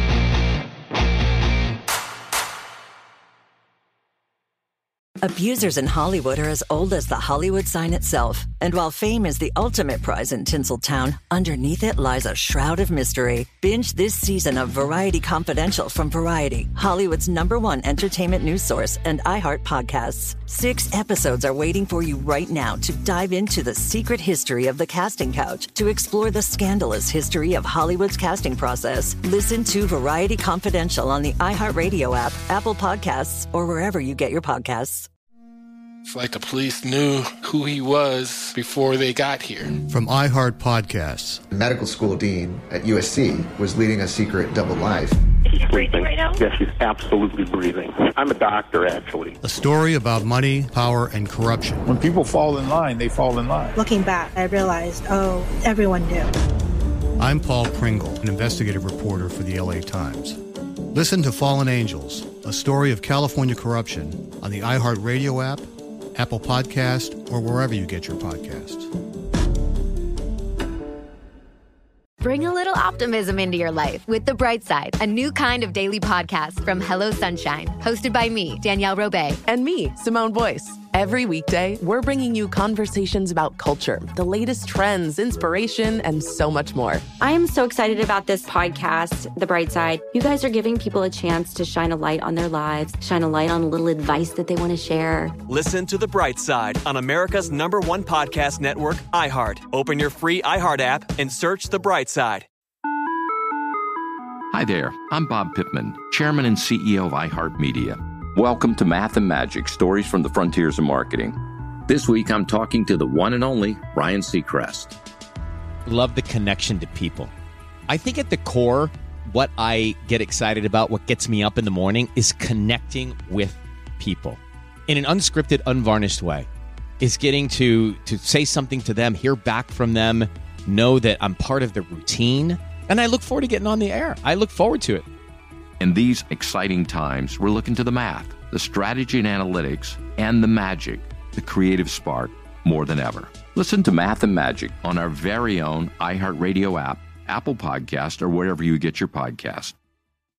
Speaker 1: Abusers in Hollywood are as old as the Hollywood sign itself. And while fame is the ultimate prize in Tinseltown, underneath it lies a shroud of mystery. Binge this season of Variety Confidential from Variety, Hollywood's #1 entertainment news source, and iHeart Podcasts. 6 episodes are waiting for you right now to dive into the secret history of the casting couch, to explore the scandalous history of Hollywood's casting process. Listen to Variety Confidential on the iHeartRadio app, Apple Podcasts, or wherever you get your podcasts.
Speaker 2: It's like the police knew who he was before they got here.
Speaker 3: From iHeart Podcasts.
Speaker 4: The medical school dean at USC was leading a secret double life.
Speaker 5: She's breathing right now? Yes, she's absolutely breathing. I'm a doctor, actually.
Speaker 3: A story about money, power, and corruption.
Speaker 6: When people fall in line, they fall in line.
Speaker 7: Looking back, I realized, everyone knew.
Speaker 3: I'm Paul Pringle, an investigative reporter for the LA Times. Listen to Fallen Angels, a story of California corruption on the iHeartRadio app, Apple Podcast, or wherever you get your podcasts.
Speaker 8: Bring a little optimism into your life with The Bright Side, a new kind of daily podcast from Hello Sunshine, hosted by me, Danielle Robay.
Speaker 9: And me, Simone Boyce. Every weekday, we're bringing you conversations about culture, the latest trends, inspiration, and so much more.
Speaker 10: I am so excited about this podcast, The Bright Side. You guys are giving people a chance to shine a light on their lives, shine a light on a little advice that they want to share.
Speaker 11: Listen to The Bright Side on America's #1 podcast network, iHeart. Open your free iHeart app and search The Bright Side.
Speaker 22: Hi there, I'm Bob Pittman, Chairman and CEO of iHeartMedia. Welcome to Math and Magic, Stories from the Frontiers of Marketing. This week, I'm talking to the one and only Ryan Seacrest.
Speaker 12: Love the connection to people. I think at the core, what I get excited about, what gets me up in the morning, is connecting with people in an unscripted, unvarnished way. Is getting to say something to them, hear back from them, know that I'm part of the routine, and I look forward to getting on the air. I look forward to it.
Speaker 22: In these exciting times, we're looking to the math, the strategy and analytics, and the magic, the creative spark, more than ever. Listen to Math and Magic on our very own iHeartRadio app, Apple Podcast, or wherever you get your podcast.